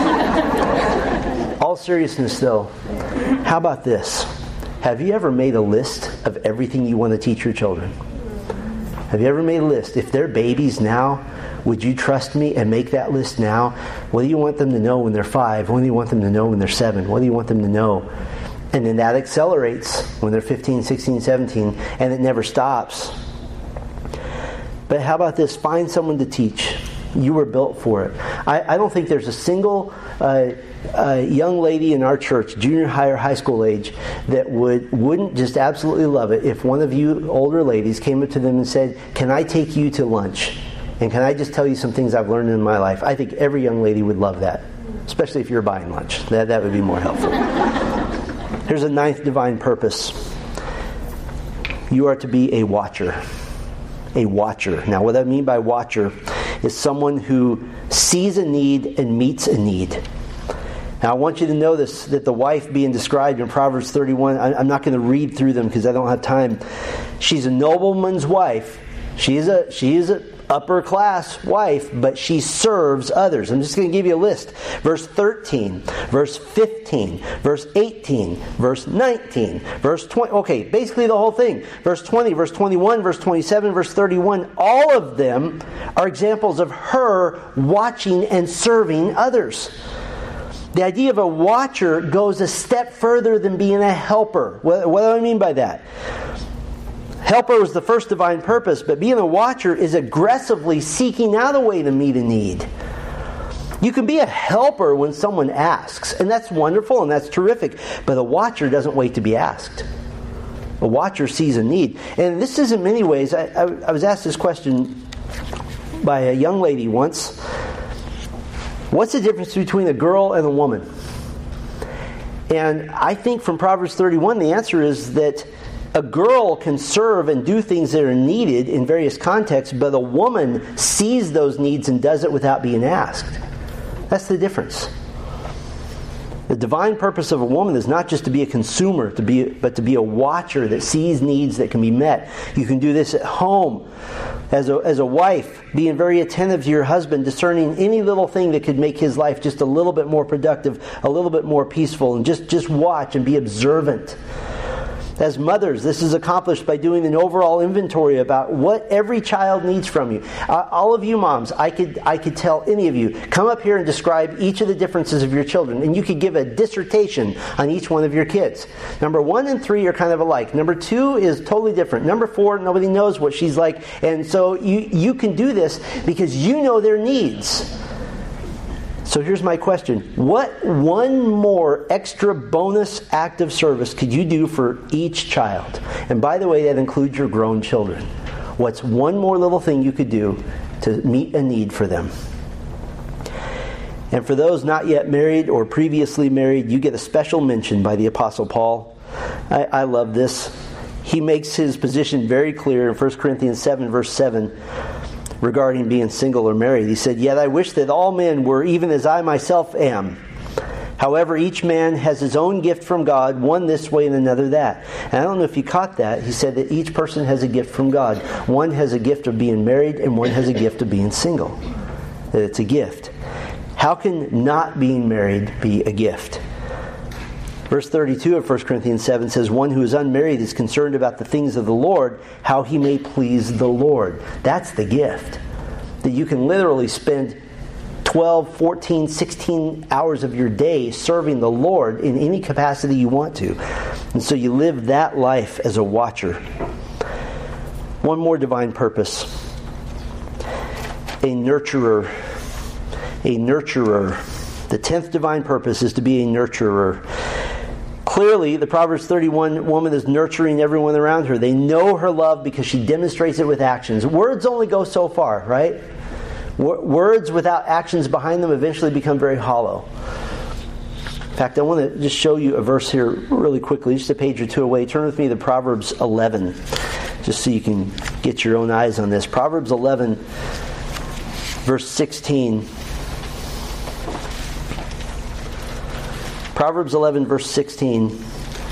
All seriousness though, how about this? Have you ever made a list of everything you want to teach your children? Have you ever made a list? If they're babies now, would you trust me and make that list now? What do you want them to know when they're 5? What do you want them to know when they're 7? What do you want them to know? And then that accelerates when they're 15, 16, 17, and it never stops. But how about this? Find someone to teach. You were built for it. I don't think there's a single a young lady in our church, junior high or high school age, that wouldn't just absolutely love it if one of you older ladies came up to them and said, "Can I take you to lunch? And can I just tell you some things I've learned in my life?" I think every young lady would love that, especially if you're buying lunch. That would be more helpful. Here's a ninth divine purpose. You are to be a watcher. A watcher. Now, what I mean by watcher is someone who sees a need and meets a need. Now, I want you to notice that the wife being described in Proverbs 31, I'm not going to read through them because I don't have time. She's a nobleman's wife. She is a upper class wife, but she serves others. I'm just going to give you a list. Verse 13, verse 15, verse 18, verse 19, verse 20. Okay, basically the whole thing. Verse 20, verse 21, verse 27, verse 31. All of them are examples of her watching and serving others. The idea of a watcher goes a step further than being a helper. What do I mean by that? Helper was the first divine purpose, but being a watcher is aggressively seeking out a way to meet a need. You can be a helper when someone asks, and that's wonderful and that's terrific, but a watcher doesn't wait to be asked. A watcher sees a need. And this is in many ways, I was asked this question by a young lady once. What's the difference between a girl and a woman? And I think from Proverbs 31, the answer is that a girl can serve and do things that are needed in various contexts, but a woman sees those needs and does it without being asked. That's the difference. The divine purpose of a woman is not just to be a consumer, but to be a watcher that sees needs that can be met. You can do this at home as a wife, being very attentive to your husband, discerning any little thing that could make his life just a little bit more productive, a little bit more peaceful, and just watch and be observant. As mothers, this is accomplished by doing an overall inventory about what every child needs from you. All of you moms, I could tell any of you, come up here and describe each of the differences of your children, and you could give a dissertation on each one of your kids. Number 1 and 3 are kind of alike. Number 2 is totally different. Number 4, nobody knows what she's like. And so you can do this because you know their needs. So here's my question. What one more extra bonus act of service could you do for each child? And by the way, that includes your grown children. What's one more little thing you could do to meet a need for them? And for those not yet married or previously married, you get a special mention by the Apostle Paul. I love this. He makes his position very clear in 1 Corinthians 7, verse 7. Regarding being single or married. He said, "Yet I wish that all men were even as I myself am. However, each man has his own gift from God, one this way and another that." And I don't know if you caught that. He said that each person has a gift from God. One has a gift of being married and one has a gift of being single. That it's a gift. How can not being married be a gift? Verse 32 of 1 Corinthians 7 says, "One who is unmarried is concerned about the things of the Lord, how he may please the Lord." That's the gift. That you can literally spend 12, 14, 16 hours of your day serving the Lord in any capacity you want to. And so you live that life as a watcher. One more divine purpose. A nurturer. A nurturer. The 10th divine purpose is to be a nurturer. Clearly, the Proverbs 31 woman is nurturing everyone around her. They know her love because she demonstrates it with actions. Words only go so far, right? Words without actions behind them eventually become very hollow. In fact, I want to just show you a verse here really quickly, just a page or two away. Turn with me to Proverbs 11, just so you can get your own eyes on this. Proverbs 11, verse 16. Proverbs 11, verse 16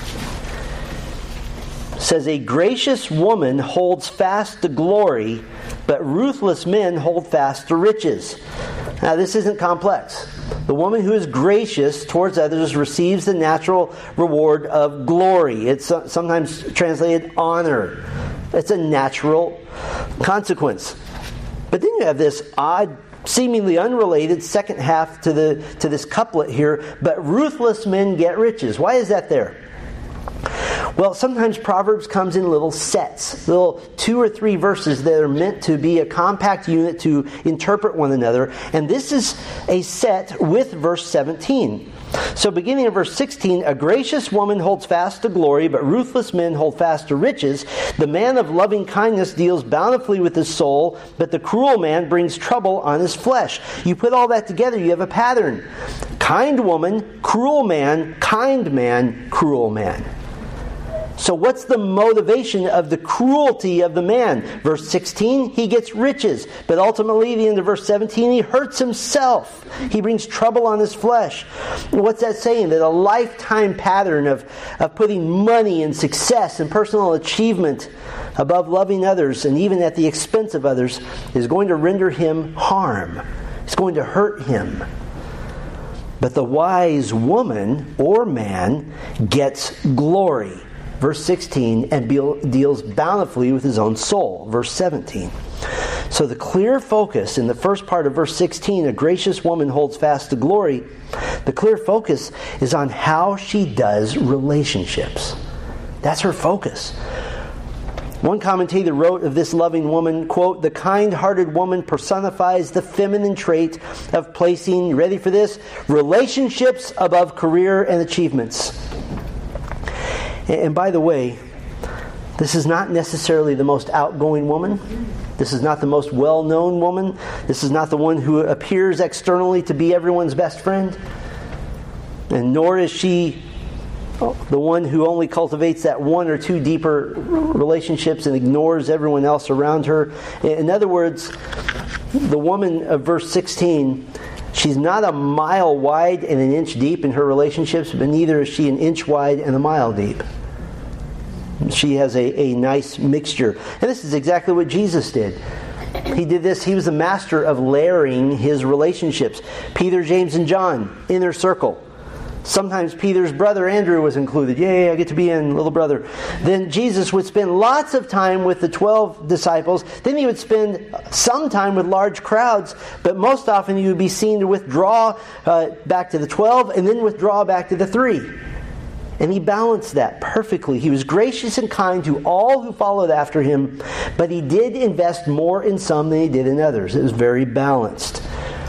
says, "A gracious woman holds fast to glory, but ruthless men hold fast to riches." Now, this isn't complex. The woman who is gracious towards others receives the natural reward of glory. It's sometimes translated honor. It's a natural consequence. But then you have this odd, seemingly unrelated second half to this couplet here. But ruthless men get riches. Why is that there? Well, sometimes Proverbs comes in little sets, little 2 or 3 verses that are meant to be a compact unit to interpret one another. And this is a set with verse 17. So beginning in verse 16, a gracious woman holds fast to glory, but ruthless men hold fast to riches. The man of loving kindness deals bountifully with his soul, but the cruel man brings trouble on his flesh. You put all that together, you have a pattern. Kind woman, cruel man, kind man, cruel man. So what's the motivation of the cruelty of the man? Verse 16, he gets riches. But ultimately, at the end of verse 17, he hurts himself. He brings trouble on his flesh. What's that saying? That a lifetime pattern of putting money and success and personal achievement above loving others, and even at the expense of others, is going to render him harm. It's going to hurt him. But the wise woman or man gets glory. Verse 16, and deals bountifully with his own soul. Verse 17. So the clear focus in the first part of verse 16, a gracious woman holds fast to glory. The clear focus is on how she does relationships. That's her focus. One commentator wrote of this loving woman, quote, the kind-hearted woman personifies the feminine trait of placing, ready for this, relationships above career and achievements. And by the way, this is not necessarily the most outgoing woman. This is not the most well-known woman. This is not the one who appears externally to be everyone's best friend. And nor is she the one who only cultivates that one or two deeper relationships and ignores everyone else around her. In other words, the woman of verse 16, she's not a mile wide and an inch deep in her relationships, but neither is she an inch wide and a mile deep. She has a nice mixture. And this is exactly what Jesus did. He did this. He was the master of layering his relationships. Peter, James, and John, inner circle. Sometimes Peter's brother Andrew was included. Yay, I get to be in, little brother. Then Jesus would spend lots of time with the 12 disciples. Then he would spend some time with large crowds. But most often he would be seen to withdraw back to the 12 and then withdraw back to the 3. And he balanced that perfectly. He was gracious and kind to all who followed after him. But he did invest more in some than he did in others. It was very balanced.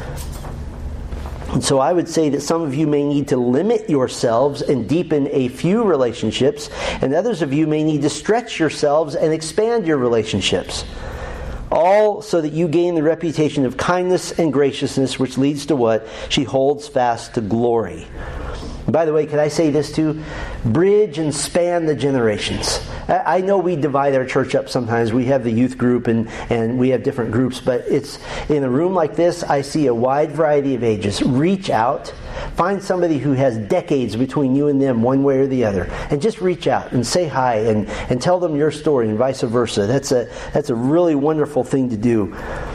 And so I would say that some of you may need to limit yourselves and deepen a few relationships, and others of you may need to stretch yourselves and expand your relationships. All so that you gain the reputation of kindness and graciousness, which leads to what? She holds fast to glory. By the way, can I say this too? Bridge and span the generations. I know we divide our church up sometimes. We have the youth group and we have different groups, but it's in a room like this, I see a wide variety of ages. Reach out. Find somebody who has decades between you and them, one way or the other, and just reach out and say hi and tell them your story and vice versa. That's a really wonderful thing to do.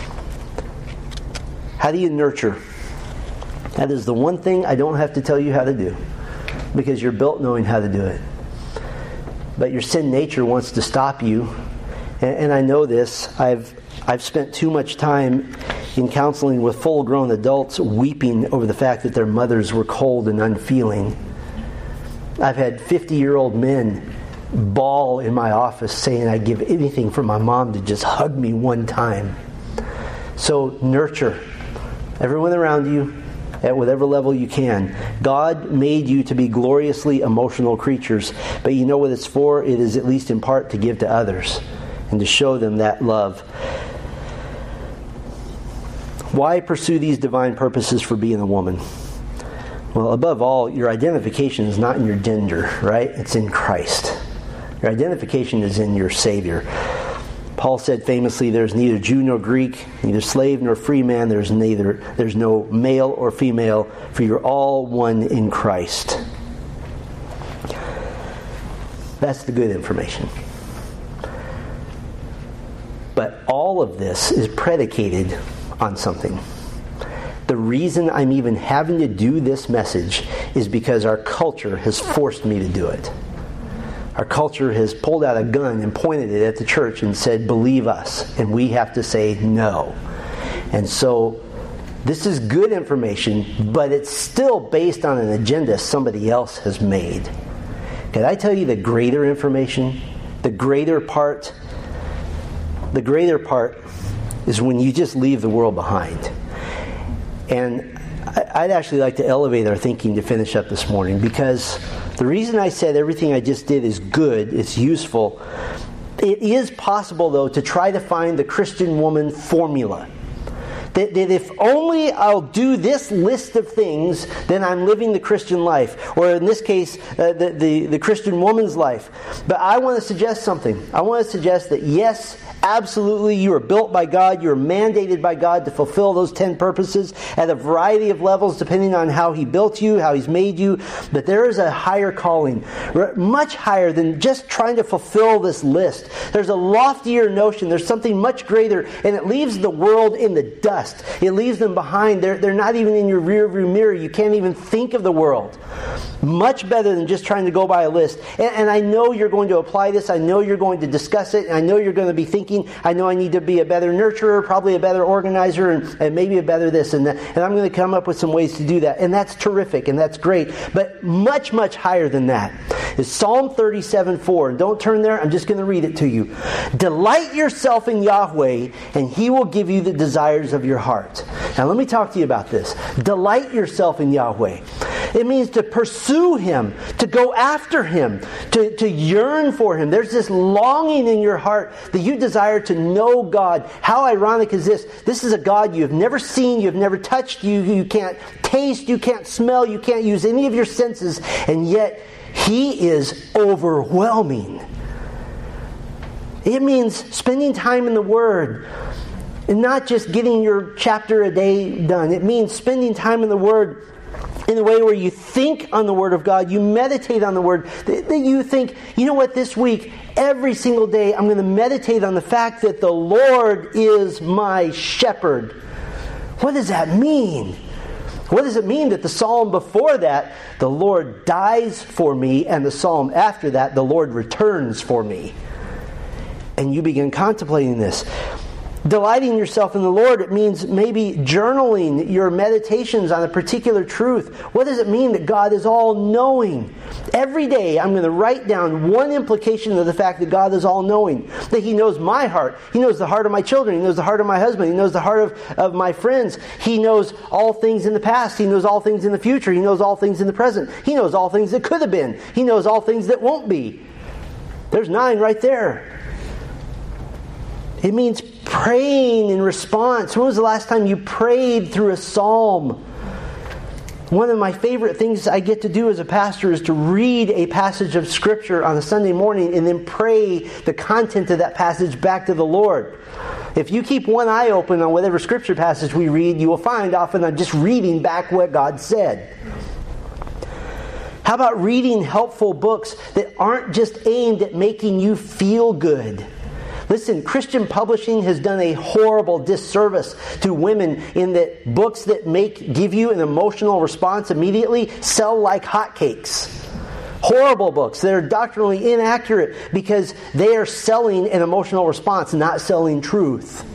How do you nurture? That is the one thing I don't have to tell you how to do, because you're built knowing how to do it. But your sin nature wants to stop you, and I know this. I've spent too much time in counseling with full-grown adults weeping over the fact that their mothers were cold and unfeeling. I've had 50-year-old men bawl in my office saying I'd give anything for my mom to just hug me one time. So nurture everyone around you at whatever level you can. God made you to be gloriously emotional creatures, but you know what it's for? It is at least in part to give to others and to show them that love. Why pursue these divine purposes for being a woman? Well, above all, your identification is not in your gender, right? It's in Christ. Your identification is in your Savior. Paul said famously, there's neither Jew nor Greek, neither slave nor free man, there's no male or female, for you're all one in Christ. That's the good information. But all of this is predicated on something. The reason I'm even having to do this message is because our culture has forced me to do it. Our culture has pulled out a gun and pointed it at the church and said, believe us. And we have to say no. And so this is good information, but it's still based on an agenda somebody else has made. Can I tell you the greater information? The greater part is when you just leave the world behind. And I'd actually like to elevate our thinking to finish up this morning, because the reason I said everything I just did is good, it's useful. It is possible, though, to try to find the Christian woman formula. That if only I'll do this list of things, then I'm living the Christian life. Or in this case, the Christian woman's life. But I want to suggest something. I want to suggest that yes, absolutely, you are built by God. You are mandated by God to fulfill those 10 purposes at a variety of levels, depending on how He built you, how He's made you. But there is a higher calling, much higher than just trying to fulfill this list. There's a loftier notion. There's something much greater, and it leaves the world in the dust. It leaves them behind. They're not even in your rearview mirror. You can't even think of the world. Much better than just trying to go by a list. And I know you're going to apply this. I know you're going to discuss it. I know you're going to be thinking, I know I need to be a better nurturer, probably a better organizer, and maybe a better this and that. And I'm going to come up with some ways to do that. And that's terrific, and that's great. But much, much higher than that is Psalm 37:4. And don't turn there. I'm just going to read it to you. Delight yourself in Yahweh, and He will give you the desires of your heart. Now let me talk to you about this. Delight yourself in Yahweh. It means to pursue Him, to go after Him, to yearn for Him. There's this longing in your heart that you desire to know God. How ironic is this? This is a God you have never seen, you have never touched, you can't taste, you can't smell, you can't use any of your senses, and yet He is overwhelming. It means spending time in the Word. And not just getting your chapter a day done. It means spending time in the Word in a way where you think on the Word of God, you meditate on the Word, that you think, you know what, this week, every single day, I'm going to meditate on the fact that the Lord is my shepherd. What does that mean? What does it mean that the psalm before that, the Lord dies for me, and the psalm after that, the Lord returns for me? And you begin contemplating this. Delighting yourself in the Lord, it means maybe journaling your meditations on a particular truth. What does it mean that God is all-knowing? Every day I'm going to write down one implication of the fact that God is all-knowing. That He knows my heart. He knows the heart of my children. He knows the heart of my husband. He knows the heart of my friends. He knows all things in the past. He knows all things in the future. He knows all things in the present. He knows all things that could have been. He knows all things that won't be. There's 9 right there. It means praying in response. When was the last time you prayed through a psalm? One of my favorite things I get to do as a pastor is to read a passage of Scripture on a Sunday morning and then pray the content of that passage back to the Lord. If you keep one eye open on whatever Scripture passage we read, you will find often I'm just reading back what God said. How about reading helpful books that aren't just aimed at making you feel good? Listen, Christian publishing has done a horrible disservice to women in that books that give you an emotional response immediately sell like hotcakes. Horrible books that are doctrinally inaccurate because they are selling an emotional response, not selling truth.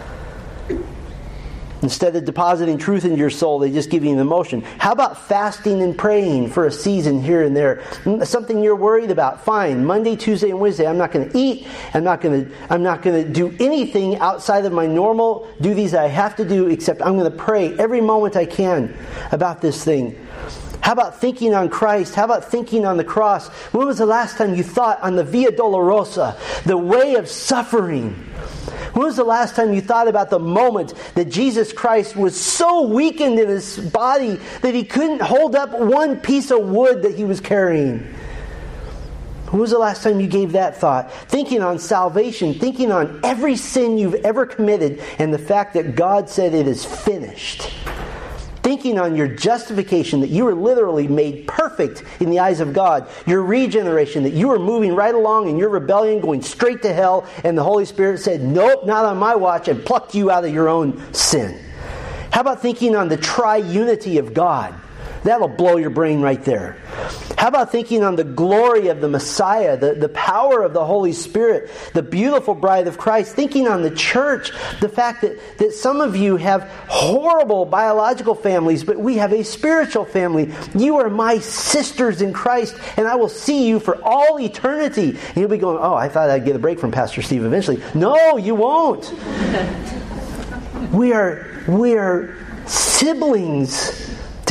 Instead of depositing truth into your soul, they just give you an emotion. How about fasting and praying for a season here and there? Something you're worried about? Fine. Monday, Tuesday, and Wednesday, I'm not going to eat. I'm not going to do anything outside of my normal duties that I have to do, except I'm going to pray every moment I can about this thing. How about thinking on Christ? How about thinking on the cross? When was the last time you thought on the Via Dolorosa, the way of suffering? When was the last time you thought about the moment that Jesus Christ was so weakened in His body that He couldn't hold up one piece of wood that He was carrying? When was the last time you gave that thought? Thinking on salvation, thinking on every sin you've ever committed and the fact that God said it is finished. Thinking on your justification, that you were literally made perfect in the eyes of God. Your regeneration, that you were moving right along in your rebellion, going straight to hell, and the Holy Spirit said, nope, not on my watch, and plucked you out of your own sin. How about thinking on the triunity of God? That'll blow your brain right there. How about thinking on the glory of the Messiah, the power of the Holy Spirit, the beautiful bride of Christ, thinking on the church, the fact that some of you have horrible biological families, but we have a spiritual family. You are my sisters in Christ, and I will see you for all eternity. And you'll be going, oh, I thought I'd get a break from Pastor Steve eventually. No, you won't. We are siblings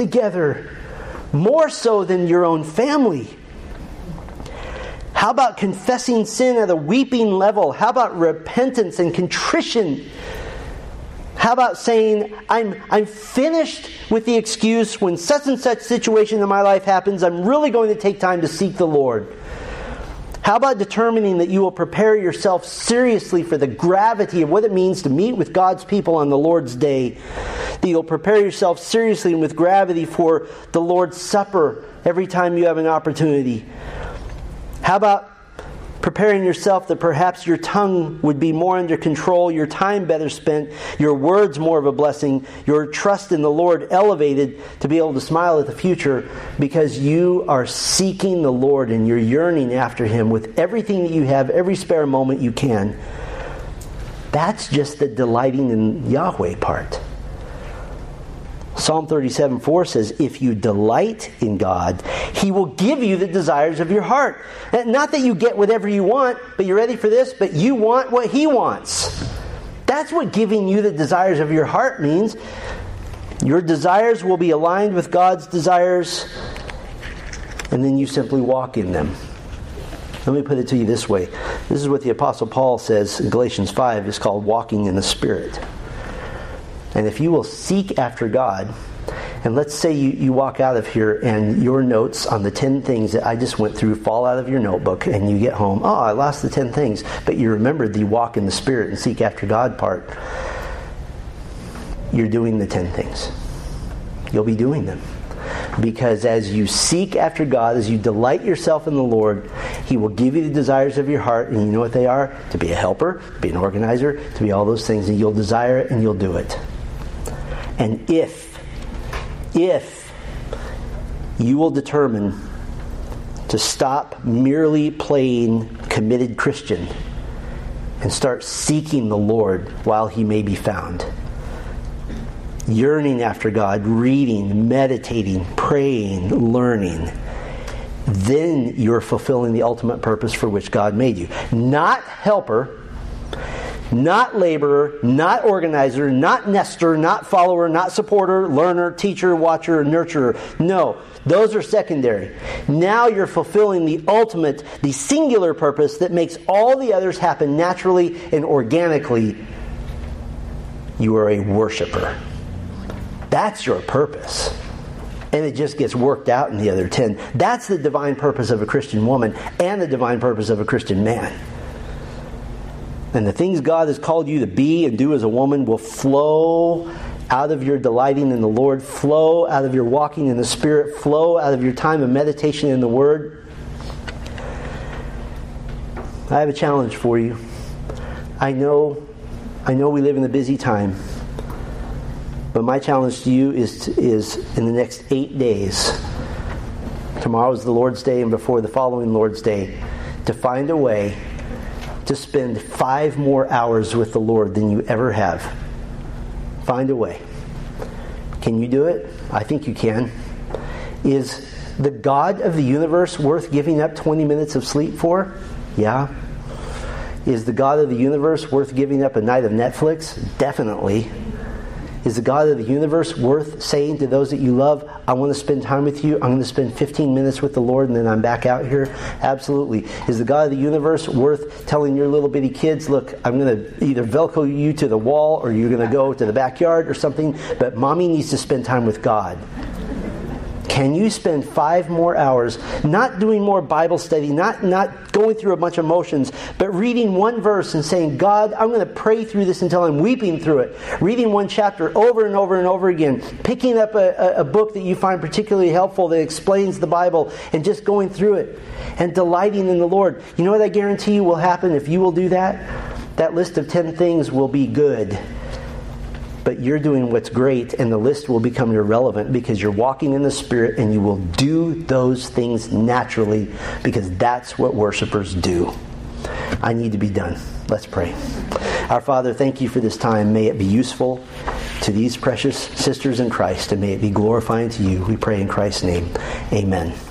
together, more so than your own family? How about confessing sin at a weeping level? How about repentance and contrition? How about saying, I'm finished with the excuse when such and such situation in my life happens, I'm really going to take time to seek the Lord? How about determining that you will prepare yourself seriously for the gravity of what it means to meet with God's people on the Lord's day? That you'll prepare yourself seriously and with gravity for the Lord's Supper every time you have an opportunity? How about preparing yourself that perhaps your tongue would be more under control, your time better spent, your words more of a blessing, your trust in the Lord elevated to be able to smile at the future because you are seeking the Lord and you're yearning after Him with everything that you have, every spare moment you can. That's just the delighting in Yahweh part. Psalm 37:4 says, if you delight in God, He will give you the desires of your heart. Not that you get whatever you want, but you're ready for this, but you want what He wants. That's what giving you the desires of your heart means. Your desires will be aligned with God's desires, and then you simply walk in them. Let me put it to you this way. This is what the Apostle Paul says in Galatians 5 is called walking in the Spirit. And if you will seek after God, and let's say you walk out of here and your notes on the 10 things that I just went through fall out of your notebook and you get home, I lost the 10 things, but you remembered the walk in the Spirit and seek after God part. You're doing the 10 things. You'll be doing them. Because as you seek after God, as you delight yourself in the Lord, He will give you the desires of your heart, and you know what they are? To be a helper, to be an organizer, to be all those things, and you'll desire it and you'll do it. And if you will determine to stop merely playing committed Christian and start seeking the Lord while He may be found, yearning after God, reading, meditating, praying, learning, then you're fulfilling the ultimate purpose for which God made you. Not helper, not laborer, not organizer, not nester, not follower, not supporter, learner, teacher, watcher, nurturer. No, those are secondary. Now you're fulfilling the ultimate, the singular purpose that makes all the others happen naturally and organically. You are a worshiper. That's your purpose. And it just gets worked out in the other 10. That's the divine purpose of a Christian woman and the divine purpose of a Christian man. And the things God has called you to be and do as a woman will flow out of your delighting in the Lord, flow out of your walking in the Spirit, flow out of your time of meditation in the Word. I have a challenge for you. I know we live in a busy time. But my challenge to you is in the next 8 days, tomorrow is the Lord's Day and before the following Lord's Day, to find a way to spend 5 more hours with the Lord than you ever have. Find a way. Can you do it? I think you can. Is the God of the universe worth giving up 20 minutes of sleep for? Yeah. Is the God of the universe worth giving up a night of Netflix? Definitely. Is the God of the universe worth saying to those that you love, I want to spend time with you, I'm going to spend 15 minutes with the Lord and then I'm back out here? Absolutely. Is the God of the universe worth telling your little bitty kids, look, I'm going to either Velcro you to the wall or you're going to go to the backyard or something, but mommy needs to spend time with God? Can you spend 5 more hours not doing more Bible study, not going through a bunch of motions, but reading one verse and saying, God, I'm going to pray through this until I'm weeping through it. Reading one chapter over and over and over again. Picking up a book that you find particularly helpful that explains the Bible and just going through it. And delighting in the Lord. You know what I guarantee you will happen if you will do that? That list of 10 things will be good. But you're doing what's great, and the list will become irrelevant because you're walking in the Spirit and you will do those things naturally because that's what worshipers do. I need to be done. Let's pray. Our Father, thank you for this time. May it be useful to these precious sisters in Christ, and may it be glorifying to you. We pray in Christ's name. Amen.